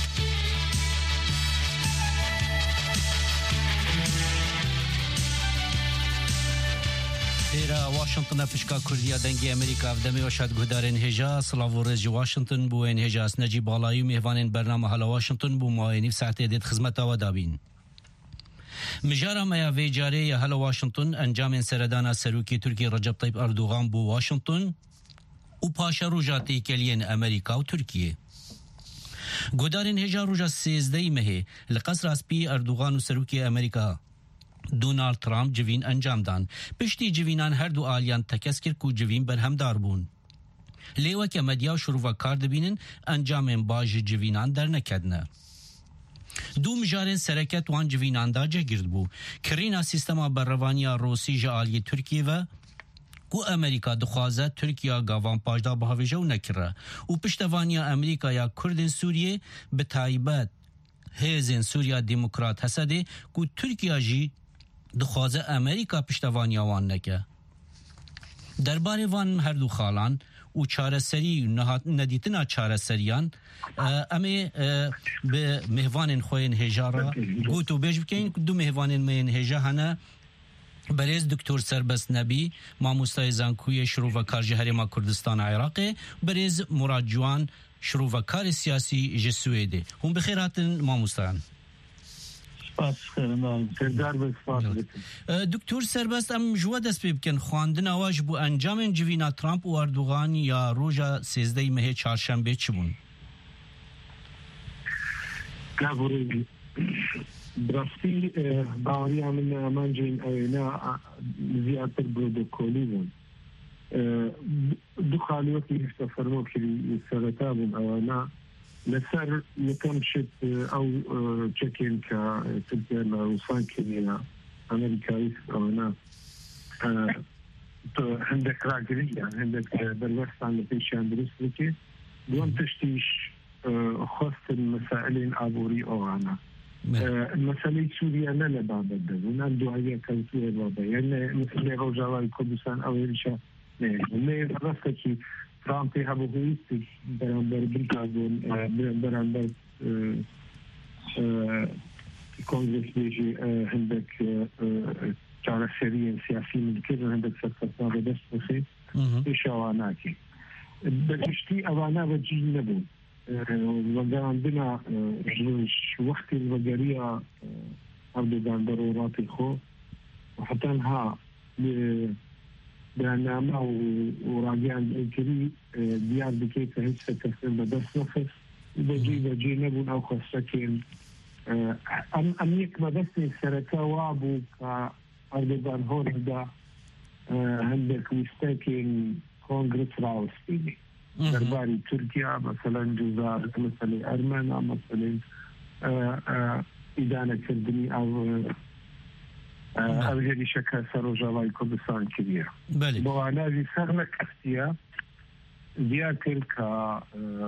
ئێرە واشنطنە پشکا کوردیا دەنگی ئەمریکا دەمێ وەشاد گودارێن هێژا سڵاو و ڕێژی واشنطن بووێن هێژا سنەجی باڵایی و میهوانên بەرنامە هەلە واشنطن بوو ماوەی نیو ساعتێ دێت خزمەتەوە دابین. مجارە مەیا vê carەیە هەلە واشنطن ئەنجامên سەردانا سەرۆکی تورکی ڕەجەب تەیب ئەردوغان بۆ واشنطن و پاشە ڕۆژا تێکەلیên ئەمریکا و تورکیە. گودارên هێژا ڕۆژا سێزدەی مەهێ لە قەسرا سپی ئەردوغان و سەرۆکی ئەمریکا دونالد ترامپ جوین ئەنجامدان پشتی جوینان هەردوو ئالیان تەکەس کرد و جوین بەرهەمدار بوون. لێوەکە مەدیا و شروڤە کار دەبینن ئەنجامên باژی جوینان دەرنەکەدنە. دوو مژارên سەرەکەت وان جویناندا جێگرت بوو کڕینا سیستەما بەڕەوانیا ڕۆسیژە ئالیە تورکیەوە و ئەمریکا دخوازە تورکیا گاوان پاشدا بەهاوێژە و نەکرە و پشتەوانیا ئەمریکا یا کوردên سووریێ بە تایبەت هێزên سووریا دیموکرات هەسەدێ و تورکیا ژی دخوازە ئەمریکا پشتەوانیاوان نەکە. دەربارەی وان هەردوو خاڵان و چارەسەری نەدیتنا چارەسەریان ئەمێ بە میهوانên خۆیان هێژارە گوت و بێژ بکەین دوو میهوانên مەیان هێژە هەنە بەرێز دکتۆر سەربەست نەبی مامۆستای زانکۆیی شروڤەکار هەرێما کوردستانە عێراقێ بەرێز موراد جوان شروڤەکاری سیاسی ji Swêdê hûn bi xêr hatin mamostayan. دکتۆر سەربەست ئەم ژوە دەست پێ بکەن خواندنا واش بوو ئەنجامên civîna Trump û Erdogan ya ڕۆژا سێزدەی مەهێ çarşembê çi bûn؟ براستی باوەڕیا من ئەمانجین ئەوێنە زیاتر پرۆتۆکۆلی بوون دوو خاڵیەتی هێشتا فەرمۆکری سەرەتا بوون ئەوانە لەسەر یەکەم شت ئەو چەکێن کە ترکیە لە ڕووسان کردیە ئەمریکایی ئەوانە هەندێک ڕاگریان هەندێک بەروەستان لە پێشیان دروست بکرێت دووەم تشتیش خۆستن مەسائلên ئابووری ئەوانە مەسەلەی سووریا نە لە بابەت دەبوون ئەم دواییە کەوتووە بابە یعنی مەسەلەی ڕۆژاوای کوردستان ئەوێریشە نه راسته که ترامپ هبو هویستی برانبر بلکازون برانبر کنگرس بیجی هندک جاره سریع سیاسی ملکه هندک سرکتنا به دست بخید ایش آواناکی بلشتی آوانا و جی نبود وقال عندنا وقت الوقرية أردوغان ضرورات الخو وحتى انها بأنما وراجعا الكري ديار بكيت هسه تفهم بس نفس بجي بجي نبون أو خسكين أم أميك ما بس سركا وابو كأردوغان هون دا عندك ويستاكين كونغرس راوستيني درباري تركيا مثلا جزر مثلا أرمينيا مثلا إدانة كردني أو أو هذه شكل سروجاوي كردستان كبيرة. بوانا ذي سغلة كفتيا ذيكر ك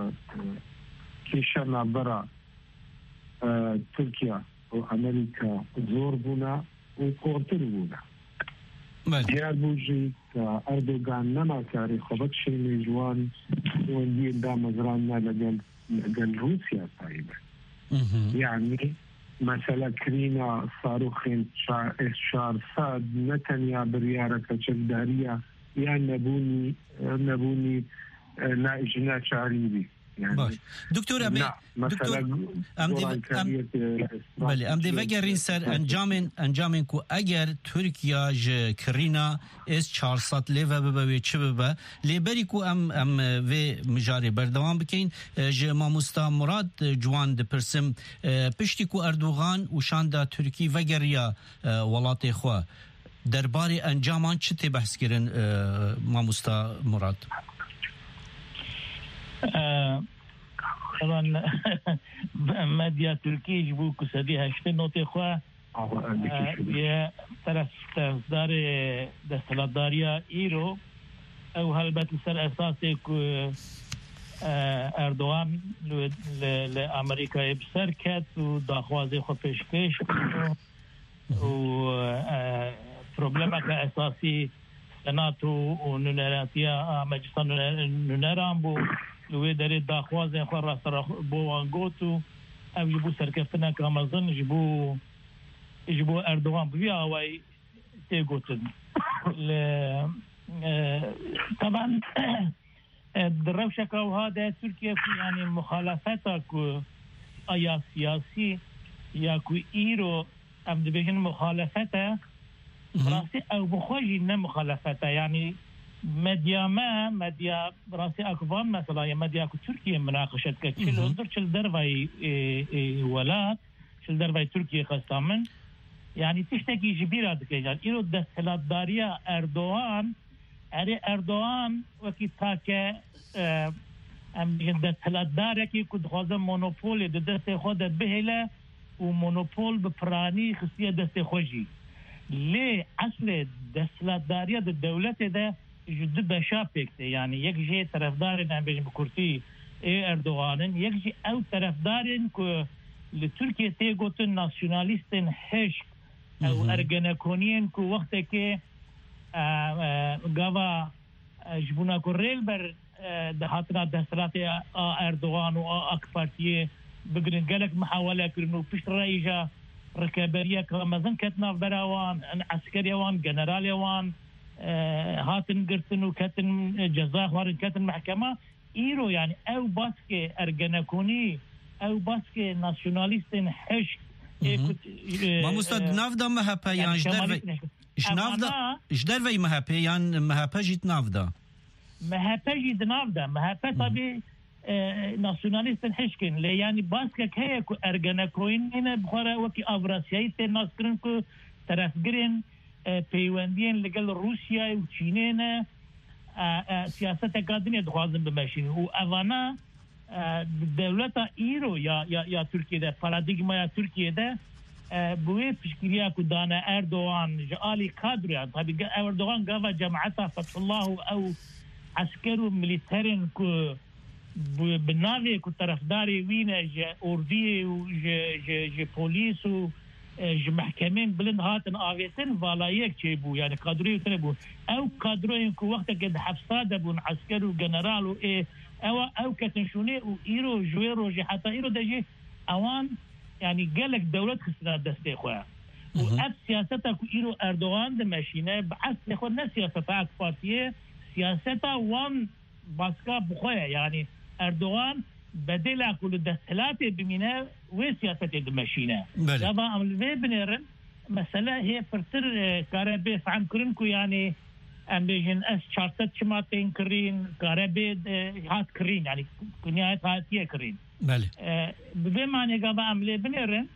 كيشنا برا تركيا وأمريكا زور بونا وكورتر بونا. دیار بوجی که اردوغان نما کاری خوبت شیمی جوان وندی دا مزران لگل لگل روسيا طيبة يعني مثلا كرينا صاروخين شار صاد نتنيا بريارة كجلدارية يعني نبوني نبوني لا إجناء شعريبي باش دکتر ام دکتر ام دی بله ام دی وگرین سر انجام انجام کو اگر ترکیه ج کرینا اس چهارصد لیو به چه به لیبری کو ام ام و مجاری بردوام بکین ج ماموستا مراد جوان د پرسم پشتی کو اردوغان و شاندا ترکی وگریا ولات خو درباره انجامان چه بحث کردن ماموستا مراد طبعا مديا تركي جبو كسدي هشت نوتي خوا يا طرف دار دستلداريا ايرو او هلبت سر اساسي كو اردوغان لامريكا بسركت وداخوازي خو پیشکش و پروبلمك اساسي سناتو ونونراتيا مجلسان نونران بو لوی داره داخواز خو را سره بو وانگوتو او جبو سرکفتنا کامزن جبو جبو اردوغان بیا وای تيغوتن طبعا دروشه که هذا ترکیه يعني مخالفتا کو ایا سیاسی یا کو ایرو ام دبهن مخالفتا راسي او بخوجي نه مخالفتا يعني مديا ما مديا راسي اكفان مثلا يا مديا تركيا مناقشه كتشل انظر شل دربي ولا شل دربي تركيا خاصه يعني تشتكي جبيره دكيان ايرو دستلداريا اردوغان اري اردوغان وكي تاكه ام دستلداريا كي كنت خوازه مونوبول د دست خود بهله ومونوبول بفراني خصيه دست خوجي ليه اصل دستلداريا د الدوله ده جد بشابك يعني يجي طرفدار عم بيجي بكرسي اردوغان يجي او طرفدار كو لتركيا تيغوتن ناسيوناليستن هش او ارجناكونيين كو وقت كي غوا جبونا كوريل بر دهاتنا دسترات اردوغان و اكبارتيه بقرن قالك محاوله كرنو فيش رايجا ركابريه كمازن كتنا براوان عسكريوان جنراليوان هاتن قرتن وكتن جزاء وارن كتن محكمة إيرو يعني أو باسكي أرجناكوني أو باسكي ناسيوناليستين حش ما مستد نافدا مهبا يعني جدر إيش نافدا إيش در في مهبا يعني مهبا جيت نافدا مهبا جيت نافدا مهبا طبي ناسيوناليستين حشكين لي يعني باسكك هيك أرجناكوين هنا بخارا وكي أفراسيايت الناس كرنكو طرف جرين پیوندین لگل روسیا و چینه سیاست قادنی دخوازن بمشین و اوانا دولت ایرو یا یا یا ترکیه ده پارادایگما یا ترکیه ده بوی فشکریا کو دانا اردوغان جالی کادر طبعا اردوغان قاوا جماعته فتح الله او عسكر وميليترين کو بناوي کو طرفداري وينه ج اوردي و ج ج ج پولیس و محکمین بلند هاتن آویتن والا یک چی بو یعنی قدروی تنه بو او قدروی که وقت که حفصاد بون عسكر و جنرال و ای او او کتنشونه و ایرو جوی روجی حتی ایرو دجی اوان يعني قالك دولة خسرت دستي خويا وأب سياستها كيرو أردوغان دمشينه بعث يخونا سياستها أكباتية سياستها وان باسكا بخويا يعني أردوغان بدل كل دستلاتي بمينه وسياستي دمشينه طبعا عمل في بنيرن مسألة هي فرتر كاربي فعم كرنكو يعني ام بيجن اس شارتت شماتين كرين كاربي هات كرين يعني كنيات هاتيه كرين بله بمعنى قابا عملي بنيرن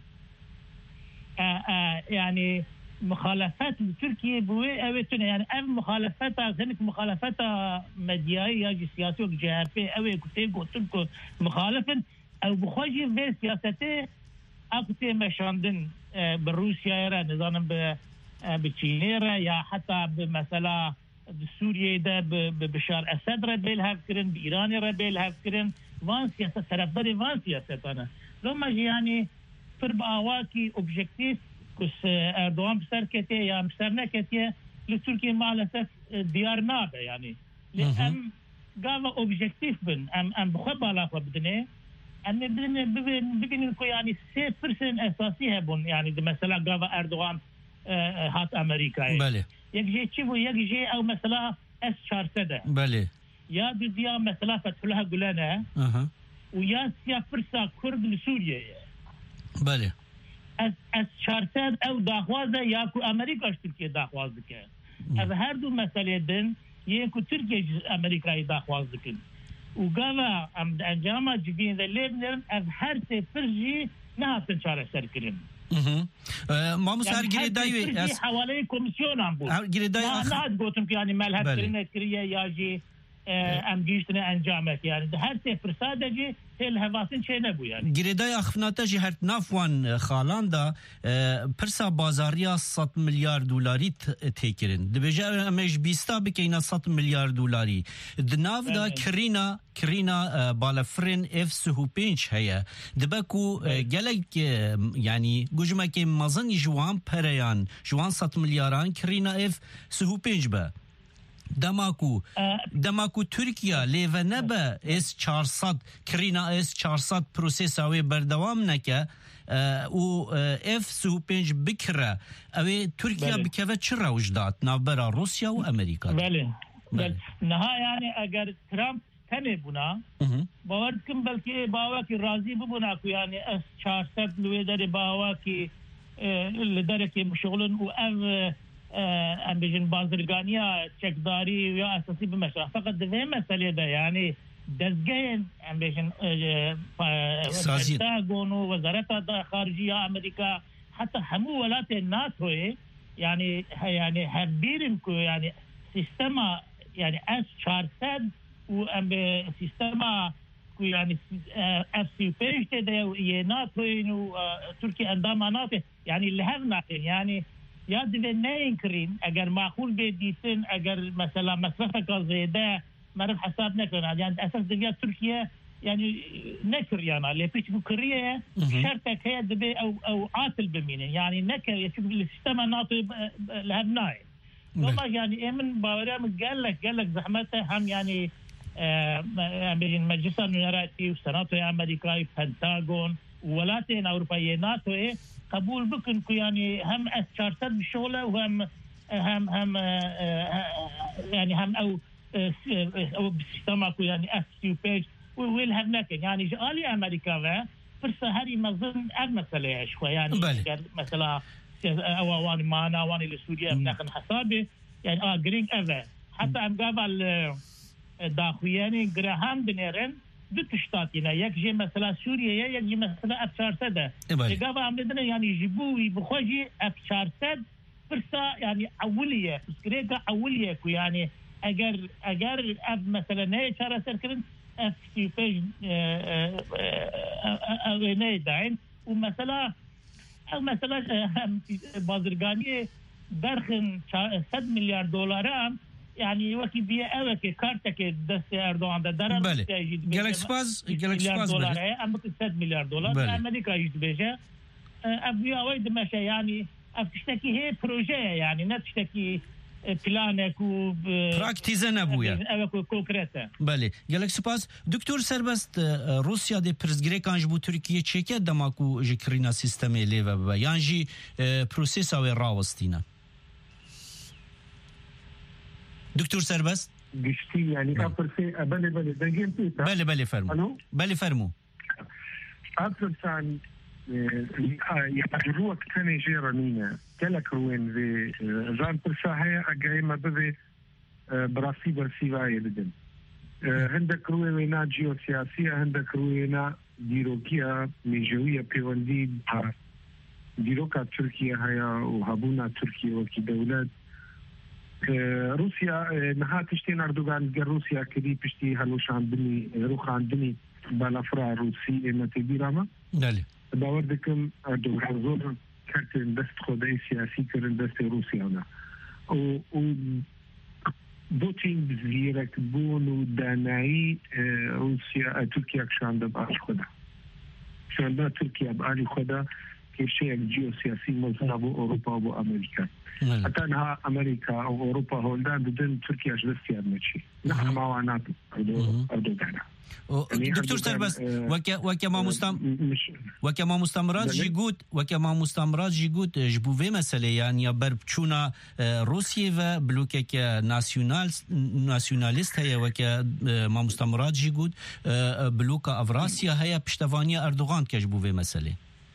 يعني مخالفات تركيا بوي اويتون يعني ام مخالفات غنك مخالفات مديايه يا سياسيه جهه اوي كنت قلت مخالفا او بخوجي في سياسته اكو مشاندن بروسيا را نظام بتشينيرا يا حتى بمثلا بسوريا ده ببشار اسد را بيلها فكرن بايران را بيلها فكرن وان سياسه طرفداري وان سياسه انا لما يعني فرباواكي اوبجيكتيف كس اردوغان بسركتي يا مسرنكتي لتركيا مع الاسف ديار نابه يعني لان قال اوبجيكتيف بن ام ام بخبا بدني ان بدنا ببين يعني سي برسن اساسي هبون يعني مثلا قال اردوغان هات امريكا بله يجي تشوفوا يجي او مثلا اس شارتده بله يا ديا مثلا فتح لها قلنا اها ويا سيا فرصه كرد لسوريا بله از از شارتد او داخوازه یا کو امریکا ترکیه داخوازه که از هر دو مسئله دن یکو ترکیه امریکایی داخوازه کن و قالا ام انجام جدین ذا لبنان از هر سه فرجی نهاتن چاره سر کرن ما مسار گریدای از حواله کمیسیون هم بود گریدای آخر نه گفتم که یعنی ملحق کرنه کریه یا جی ام گیشتنه انجامه yani هر سه فرصادجی هل هواسن چه نبو yani گریدای اخفناتا جی هر نافوان خالاندا پرسا بازاریا صد میلیارد دلاری تکرین دبیجه امش بیستا بکینا صد میلیارد دلاری دناف دا کرینا کرینا بالافرین اف سهو پنج هيا دبکو گلک yani گوجمکی مازن جوان پریان جوان صد میلیاران کرینا اف سهو پنج با دماکو دماکو ترکیه لیونبه اس چهارصد کرینا اس چهارصد پروسس اوی بردوام نکه و اف سو پنج بکره اوی ترکیه بکوه چه روش داد نابرا روسیا و امریکا بله بله نها یعنی اگر ترامپ تمه بونا باور کم بلکه باوا کی راضی ببونا کو یعنی اس چهارصد لوی در باوا کی لدره کی مشغولن و ام ام بيجن بازرگانيا چکداری یا اساسی بمشا فقط ده مسئله ده يعني دزگین ام بيجن پنتاگون و وزارت خارجيه امريكا حتى همو ولات الناتو يعني يعني هبيرن كو يعني سيستما يعني اس چهارصد و ام سيستما كو يعني اف سي بيش ده يناتو و تركيا اندام ناتو يعني اللي هذا يعني یا دلناین کرین اگر معقول بدیسن اگر مثلا مصرف زیاده مرد حساب نکنه یعنی اساس دیگه ترکیه یعنی نکر یعنی لیپیچ بکریه شرط که دبی او او عاطل بمینه یعنی نکر یشوف السيستم ناطي لهبناي والله يعني من باورام قال لك قال لك زحمته هم يعني امريكان مجلس النواراتي والسناتو الامريكي بنتاغون ولاتين اوروبيه ناتو قبول بكن يعني هم اس چهارصد بشغله وهم هم هم يعني هم او او بالسيستم يعني اف سي بيج ويل هاف نكن يعني جالي امريكا فرصه هذه مظن مساله شوي يعني مثلا او وان معنا وان لسوريا بناخذ حسابي يعني اه جرين ايفر حتى ام قبل داخوياني جراهام بنيرن دو تشتاتينا يك جي مثلا سوريا يك جي مثلا ابشارسد لقابا عملنا يعني يجيبوه بخوجي ابشارسد فرصة يعني أولية فكريكا أولية كو يعني أجر أجر أب مثلا ناي شارع سركرن اف سي بيج ناي داين ومثلا أو مثلا بازرگاني برخن صد مليار دولار يعني وكي بيه اوكي كارتك دست اردوغان ده درم بله گلکس باز گلکس باز دلار اما صد مليار دولار امريكا يجي بيجا ابويا ويد ماشي يعني افتشتكي هي بروجي يعني نتشتكي بلانك و براكتيزن ابويا او كونكريتا بله گلک سپاس دکتور سربست روسیا د پرزګری کانج بو ترکیه چکه دماکو جکرینا سیستم لیو و یانجی پروسس او راوستینا دکتور سربست گشتی یعنی افرسه بله بله دنگیم پیتا بله بله فرمو بله فرمو افرسان يقدروك كان جيرانينا كلك وين في جان برساهية أجاي ما بذي براسي برسي واي بدن عندك روينا جيوسياسية عندك روينا ديروكيا ميجوية بيوندي ديروكا تركيا هيا وهابونا تركيا وكي دولات روسيا نها تشتين أردوغان قال روسيا كدي بشتي هلوش عندني روح عندني بالافرا روسي ما تبيراما دالي باور دکم اردوغان زور کردن دست خودی سیاسی کردن دست روسیانا و بوتین بزیرک بون و دانایی روسیا ترکیه کشان دباش خدا کشان دا ترکیه بآلی خدا که شیء جیوسیاسی موضوع بو اروپا و بو امریکا حتی انها امریکا او اروپا هولدان بدن ترکیه جلسیار نچی نحن معوانات اردوغانا دكتور سربست وك وكما مستم وكما مستمرات جيجوت وكما مستمرات جيجوت جبوفي مسألة يعني بربچونا روسيا و بلوكك ناسيونال ناسيوناليست هي وك ما مستمرات جيجوت بلوكا افراسيا هي بشتفانيا اردوغان كجبوفي مسألة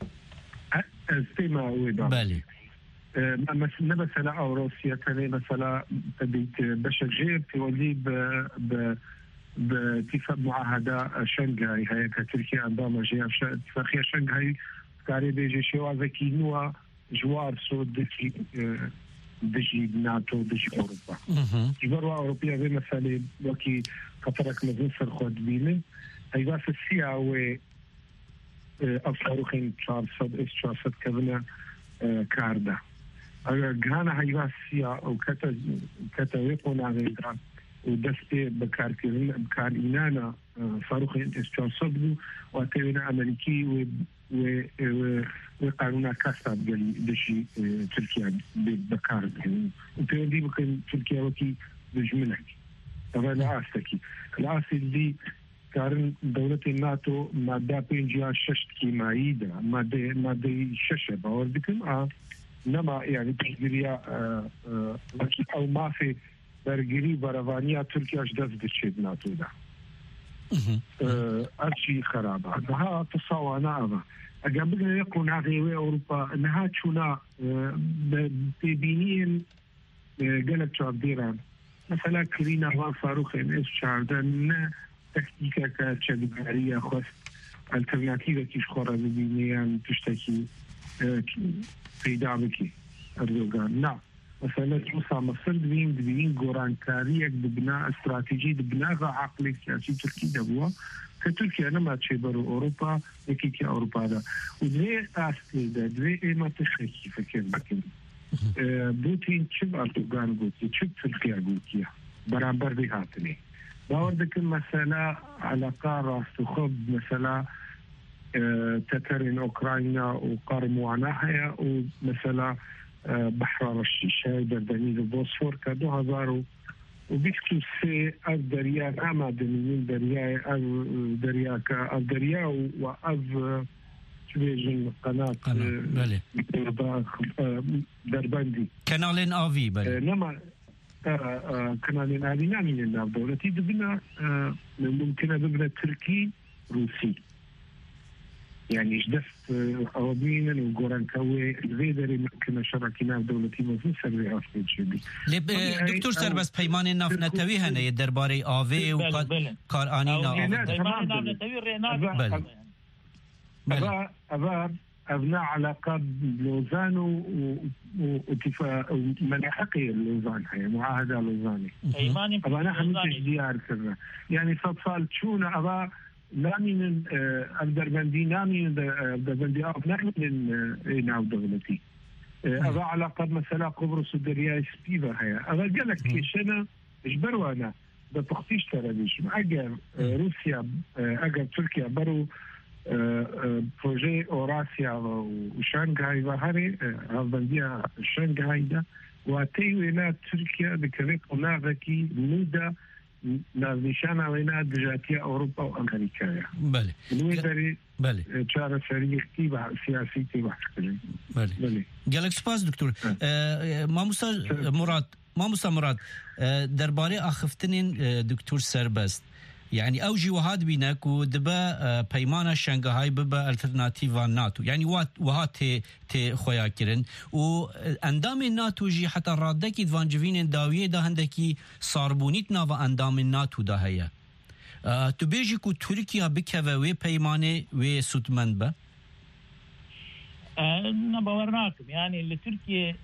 استمع ويدا بالي مثلا مثلا او روسيا كان مثلا بديت بشجير تولي ب باتفاق معاهدة شنغهاي هي كتركيا انضم جي اتفاقية شنغهاي كاري بيجي شوازة كينوا جوار سود دجي دجي ناتو دجي اوروبا جبروا اوروبيا زي مثلا وكي قطرك مزنسر خود بيني ايضا في السيا و افصاروخين شارصد اس شارصد كذنا كاردا غانا هيوا السيا او كتا كتا ويقونا غيران ودستي بكاركين بكارينانا فاروق انتشار صدبو واتينا امريكي و و وقانونا كاسب قال دشي تركيا بكار وتودي بكن تركيا وكي بجملك طبعا عاستكي العاصل دي كارن دولة الناتو مادة بينجيا ششت كيمايدا مادة مادة ششة باور بكم اه نما يعني تجريا وكي او ما في برگیری بروانیا ترکیه اش دست دچید ناتو دا ارشي خرابه نها تصاوانا اما اگر بگن يكون هذه اوروبا نها چونا ببینین گلک چواب دیران مثلا کرینا وان فاروق اس چاردن نه تکنیکا که چگداری خواست الترناتیوه کش خورا ببینیان تشتکی پیدا بکی اردوغان نه مثلا توسع مصر دبين دبين جورانكاريك ببناء استراتيجي ببناء عقلي سياسي تركي دبوا كتركيا أنا ما تشبر أوروبا لكي أوروبا دا ودري أصلي دا دري إيه ما تخيكي فكر بكين بوتين تشب أردوغان قوتي تشب تركيا قوتي برابر دي هاتني باور دكن مثلا علاقة راس خب مثلا تترين أوكرانيا وقارموا عناها ومثلا بحر الشيشة دردنيز البوسفور كدو هزارو وبيكتو سي أف دريا نعمة دمين دريا أف دريا كأف دريا وأف تبيجن قناة دربندي كنالين آفي بلي نما كنالين آفي نامين الناف دولتي دبنا ممكن دبنا تركي روسي يعني جدست أوابينا وقوران كوي غيدري ممكن شركنا دولتي مزن سري أصلي جدي دكتور سربس بيمان ناف نتوي هنا يدرباري آوي وكار آنينا بيمان ناف نتوي رينات أبا أبا أبناء علاقات لوزان واتفاق ملاحقي لوزان هي معاهدة لوزاني أبا نحن تجديار كذا يعني فصال شونا أبا نامين الدربندي نامين الدربندي أو نحن من ناو دولتي أبا علاقة مثلا قبرص الدريا سبيبا هي أبا قالك كيشنا إجبروانا بتختيش ترابيش أجر روسيا أجر تركيا برو پروژه اوراسیا و شانگهای و هری هالبندیا شانگهای ده و تیوینا ترکیا دکره قناغکی نودا نازنشان وینا دجاتی اروپا و امریکا. بله. نوی داری بله. چهار سریعتی و سیاسی تیباش کنیم. بله. بله. گلک سپاس دکتر. ماموسا مراد ماموسا مراد درباره آخفتن دکتر سربست. يعني أوجي وهاد بينك ودبا بيمانا شنغهاي ببا الترناتيفا ناتو يعني وات وهات تي تي خويا كرن واندام الناتو جي حتى رادكي دفان جفين داويه دا هندكي صاربونيتنا واندام الناتو دا هيا أه تبيجي كو تركيا بكوا وي بيمانه وي سوتمن با أه نبورناكم يعني اللي تركيا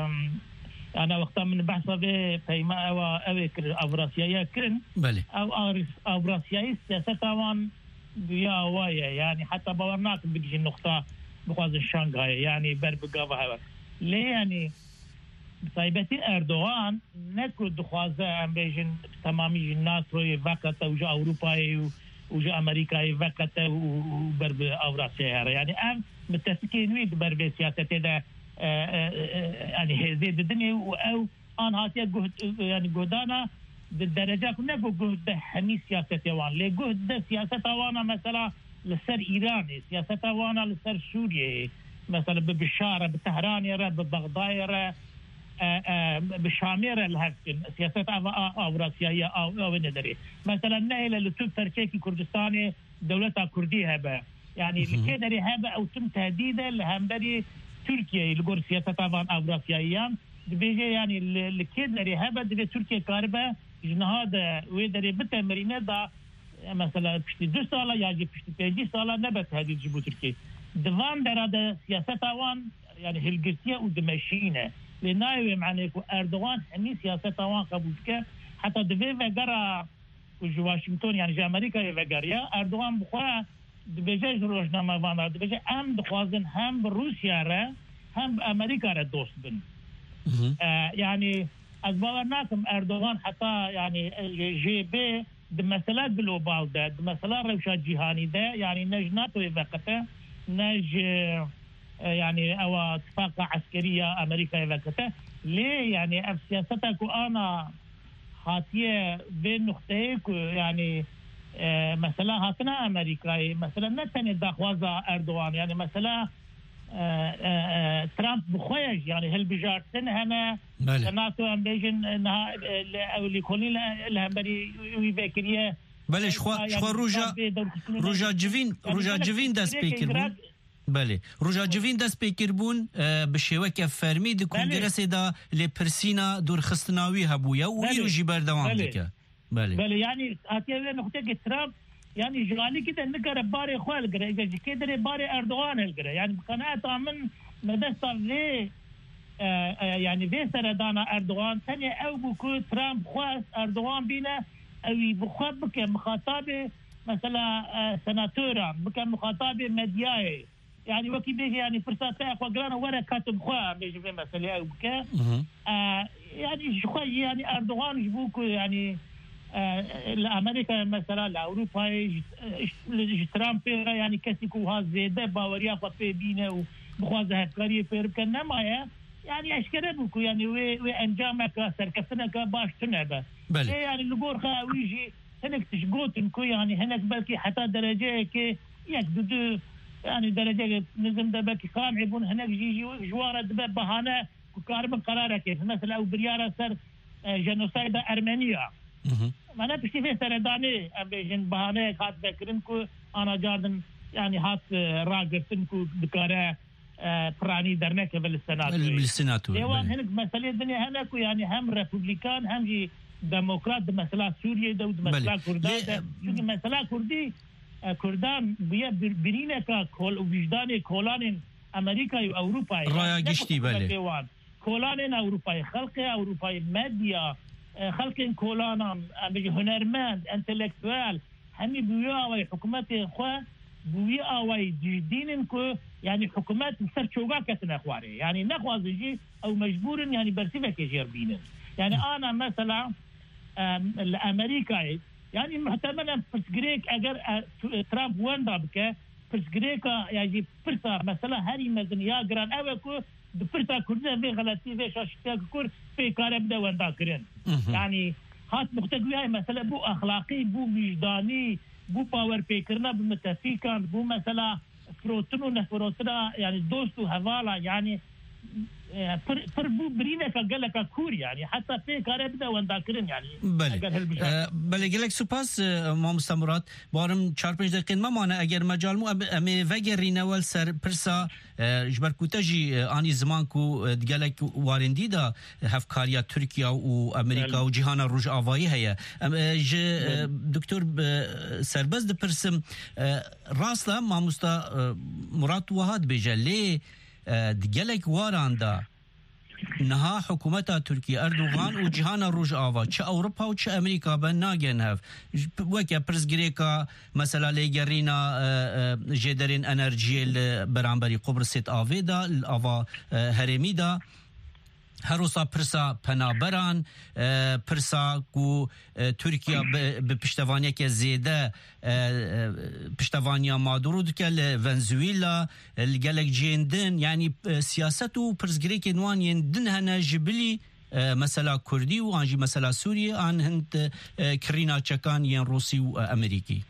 أنا وقتها من بحثه بيما أو أو أفراسيا كرن بله أو أفراسيا سياسة طبعا بيا وايا يعني حتى بورناك بيجي النقطة بخواز شنغهاي يعني بربقة وهذا ليه يعني طيبتي أردوغان نكو دخوازة أم بيجن تمامي الناس روي وقت وجا أوروبا وجا أمريكا وقت وبرب أفراسيا يعني أم متفقين ويد برب سياسة ده يعني هزيد الدنيا أو أنا هاتي جهد يعني جهدنا بالدرجة كنا جهد حمي سياسة وان ليه جهد سياسة وانا مثلا لسر إيراني سياسة وانا لسر سوريا مثلا ببشارة بتهران يرى ببغداد يرى بالشام يرى الهكتن سياسة أوراسيا أو أو ندري مثلا نهلا لتوب تركيا كردستاني دولتها كردية هبة يعني لكي هبة أو تم تهديدا لهمبري تركيا الجور سياسة طبعا أوراسيا بيجي يعني الكيد رهابة دي تركيا كاربة جنهاد ويدري بتمرينه دا مثلا بشتي دو سالة يعني بشتي بيجي سالة نبت هذه جيبو تركيا دوام درادة سياسة طبعا يعني هالجرسية ودمشينة لنايو معناه أردوغان حمي سياسة طبعا قبولك حتى دفي فجرا واشنطن يعني جا أمريكا فجرا أردوغان بخوا دبیجه روزنامه وانه دبیجه هم دخوازن هم روسیا را هم امریکا را دوست بن يعني از باور ناکم اردوغان حتى يعني جي بي بمسألة جلوبال ده بمسألة روشة جهاني ده يعني نج ناتو وقته نج يعني او اتفاق عسكرية امريكا وقته ليه يعني اف سياستك وانا خاطية بين نقطيك يعني مثلا هاتنا امريكا مثلا نتني داخوازا اردوغان يعني مثلا ترامب بخويش يعني هالبجارتن هنا ناتو ام بيجن انها او اللي يكونين لها بري ويفكريه بله شخوا شخوا روجا روجا جوين روجا جوين داس بيكر بله روجا جوين داس بيكر بون بشوكه فرمي د كونغرس دا لبرسينا دور خستناوي هبويا ويرو جبر دوام دكه بله بله يعني اتيه نقطه ترامب يعني جغالي كده نقرا باري خوال قرا اذا كده باري اردوغان القرا يعني قناعه من مدرسه ليه يعني في سردانا اردوغان ثانيه او بكو ترامب خاص اردوغان بينا او بخبك مخاطبه مثلا سناتورا بك مخاطبه مدياي يعني وكي بيجي يعني فرصه اخو قرانا ولا كاتب خوا بيجي مثلا او بك يعني شوي يعني اردوغان يجبوكو يعني لأمريكا مثلا لأوروبا ترامب يعني كسيكو ها زيادة باوريا ففي بينا وبخوازة هفكارية فيربكن نمايا يعني أشكره بكو يعني وأنجامك سركفتنك باش تنعبه يعني اللقور خاويجي هناك تشقوتنكو يعني هناك بلكي حتى درجة كي يكدو يعني درجة نظم دبكي خام عبون هناك جيجي جوارة دب بهانا كارب قرارة كيف مثلا أو بريارة سر جنوسايد أرمينيا معناه بشتي في سرداني بيجن بهانه خاط فكرنكو انا جاردن يعني هات راغرتنكو دكاره براني درنك بالسنات بالسنات ايوان هناك مساله الدنيا هناك يعني هم ريبوبليكان هم جي ديمقراط مثلا سوريا دو مثلا كردان مثلا كردي كردان بيا برينكا كول وجدان كولان امريكا واوروبا رايا گشتي بله كولان اوروبا خلق اوروبا ميديا خلق كولانا هنرمند انتلكتوال همي بويا وي حكومات خو بويا وي جدين كو يعني حكومات سر شوغا كتنا خواري يعني نخوازجي او مجبور يعني برسيفه كجير بينن يعني انا مثلا الامريكا يعني محتملا فرسجريك اگر ترامب وندا بك پرسگریکا یعنی پرسا مثلا هری مزن یا گران اوه کو پرسا کرده به غلطی به شاشتیا کور پیکاره بده وندا کرن یعنی هات مختگوی های مثلا بو اخلاقی بو وجدانی بو باور پیکرنا بو متفیکان بو مثلا فروتن و نفروتنا يعني دوست و هوالا يعني پر بو برينه كقلك كور يعني حتى في كاربدا ونداكرين يعني بله بله گلک سپاس ما مستمرات بارم چهار پنج دقیقه ما مانه اگر مجال مو ام وگر رینول سر پرسا جبر کوتاجی آنی زمان کو گلک وارندی دا هفکاریا ترکیه و امریکا و جهان روج آوایی هيا ج دکتر سرباز د پرسم راستا ما مستا مراد وهاد بجلی گلک واراندا نها حکومت ترکیه اردوغان و جهان روج آوا چه اروپا و چه امریکا به ناگن هف وکه پرزگریکا مثلا لیگرینا جدرین انرژی برانبری قبرسیت آوی دا آوا هرمی دا هروسا پرسا پنابران پرسا کو ترکیه به پشتوانیه که زیده پشتوانیا مادرود که ونزویلا الگلک جیندن یعنی سیاست و پرزگری که نوان یندن هنه جبلی مثلا کردی و آنجی مثلا سوریه آن هند کرینا چکان ین روسی و امریکی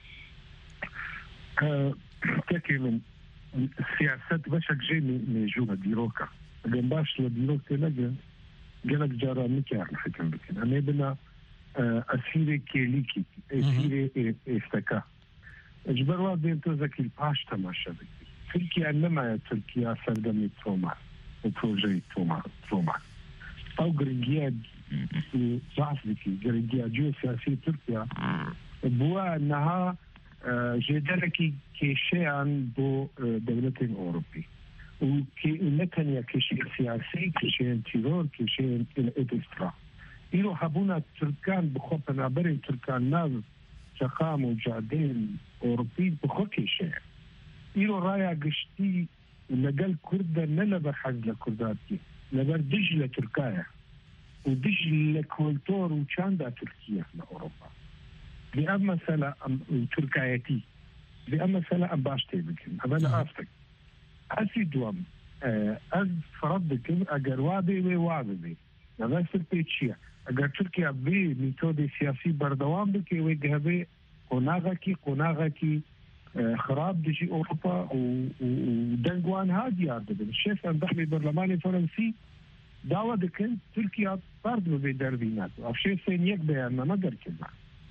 تاكي من سياسات باشك جي من جوه ديروكا جنباش لديروك تلاقي جالك جارة مكي عن حكم بكين أنا بنا أسيري كيليكي أسيري إفتكا إجبر وادين توزاكي الباش تماشا بكي تركيا إنما تركيا سردمي توما وبروجي توما توما أو غريجيا ضعف بكي غريجيا جو سياسي تركيا بوا أنها جدلكي كيشيان بو دولتين أوروبي وكي كشيء سياسي كشيء تيرور كشيء الإدسترا إيرو حبونا تركان بخوبنا بري تركان ناز شخام وجادين أوروبي بخو كشيء إيرو رايا قشتي لقل كردة نلبا حق لكرداتي لبر دجلة تركايا ودجلة كولتور وشاندا تركيا لأوروبا بأما سلا تركايتي بأما سلا أباشتي بكين أبدا أفتك أسي دوام أز فرض بكين أجر وابي ووابي بي نغير سرطيتشيا أجر تركيا بي ميتودي سياسي بردوام بكي ويجهبي قناغكي قناغكي خراب دجي أوروبا ودنقوان هادي عردبين الشيخ أندخلي برلماني فرنسي دعوة دكين تركيا فرد بي دربيناتو أفشي سين يك بيان ما مقر كنا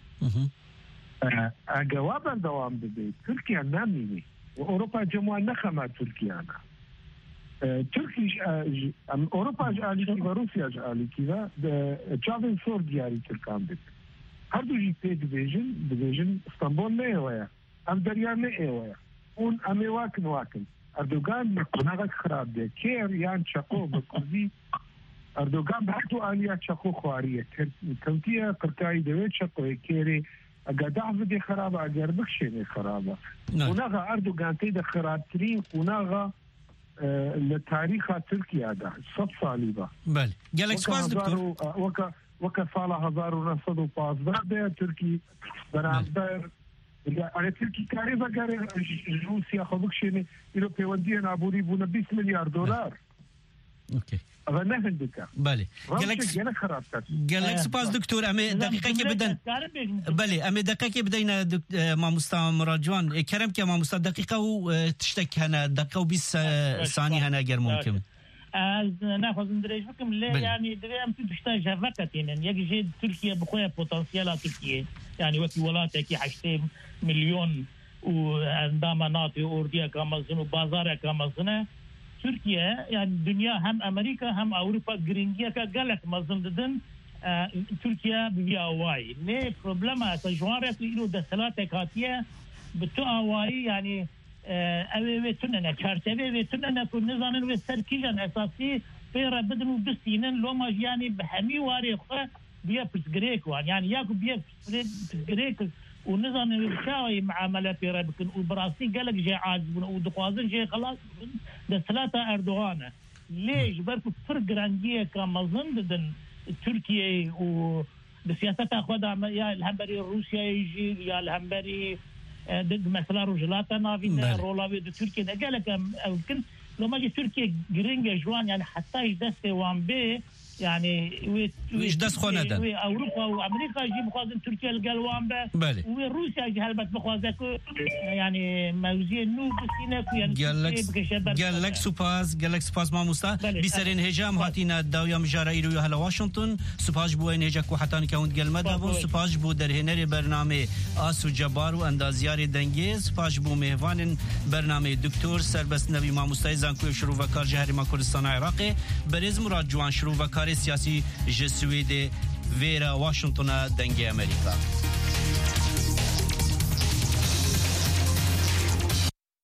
أجوابا دوام بي تركيا نامي وأوروبا جموع نخمة تركيا أنا تركيا أوروبا جالي كذا روسيا جالي كذا جافين سور دياري تركان بيت هردو جي بي ديفيجن ديفيجن اسطنبول ما هوايا أم دريان ما هوايا اون أمي واكن واكن أردوغان مقناغك خراب ده كير يان شاقو بكردي أردوغان بحثو آليات شاقو خوارية كوتية قرطاي دويت شاقو كيري اگر دعوه دي خرابه اگر بخشيني خرابه وناغا اردوغان تيدا خرابترين وناغا لتاريخ تركيا دا صد صالبه بله جالك سباس دكتور وكا وكا صالة هزار ونصد وبازدار ده تركي برابر على تركي كاريفا قاري روسيا خبكشيني إلو بيوندية نابوري بونا بيس مليار دولار اوكي أغا نهل بكا بله جالك سپاس دكتور أمي دقيقة كي بدن بله أمي دقيقة كي بدينا ما مستمر جوان كرم كي ما مست دقيقة وتشتك هنا دقيقة وبيس ثانية هنا غير ممكن ناخذ ندرج بكم لا يعني دريم تحتاج هفكتين يعني يجي تركيا بخويا بوتنسيال تركيا يعني وكي ولاته كي حشتين مليون وعندما ناطي أورديا كامزن وبازاريا كامزنه تركيا يعني الدنيا هم أمريكا هم أوروبا جرينجيا كجالك مازن ددن آه تركيا بيا واي ليه بروبلما تجوارة إلو دسلات كاتية بتو واي يعني آه أبي تننا كارتبي تننا كل نظام وسركيجان أساسي بيرا بدنو بسينن لو ما يعني بحمي واري خا بيا بتجريك يعني ياكو بيا بتجريك ونظام الشاوي معاملة في ربكن وبراسي قالك جاي عاجب ودقوازن جاي خلاص ده ثلاثة أردوغان ليش بركو فرق رانجية كمظن ضد تركيا و بسياستها خدها يا الهمبري روسيا يجي يا الهمبري مثلا رجلاتا نافينا رولاوي د تركيا ده قالك يمكن لو ما جي تركيا جرينجا جوان يعني حتى يدس وان بي يعني ويش دس خونه ده اوروبا وامريكا يجي مخازن تركيا القلوان به وروسيا يجي هلبت مخازن يعني موزي نو بسينا يعني قال لك سوباز قال لك سوباز ما مستا بيسرين هجام هاتينا داويا مجاريرو هلا واشنطن سوباج بو ان هجك وحتان كاوند قلمد ابو سوباج بو در هنري برنامه اسو جبار و اندازيار دنگي سوباج بو مهوان برنامه دكتور سربست نبي ما مستيزان كو شروع وكار جهري ما كردستان عراقي برز مراد جوان شروع وكار سیاسی جسوید ویرا واشنطن دنگ امریکا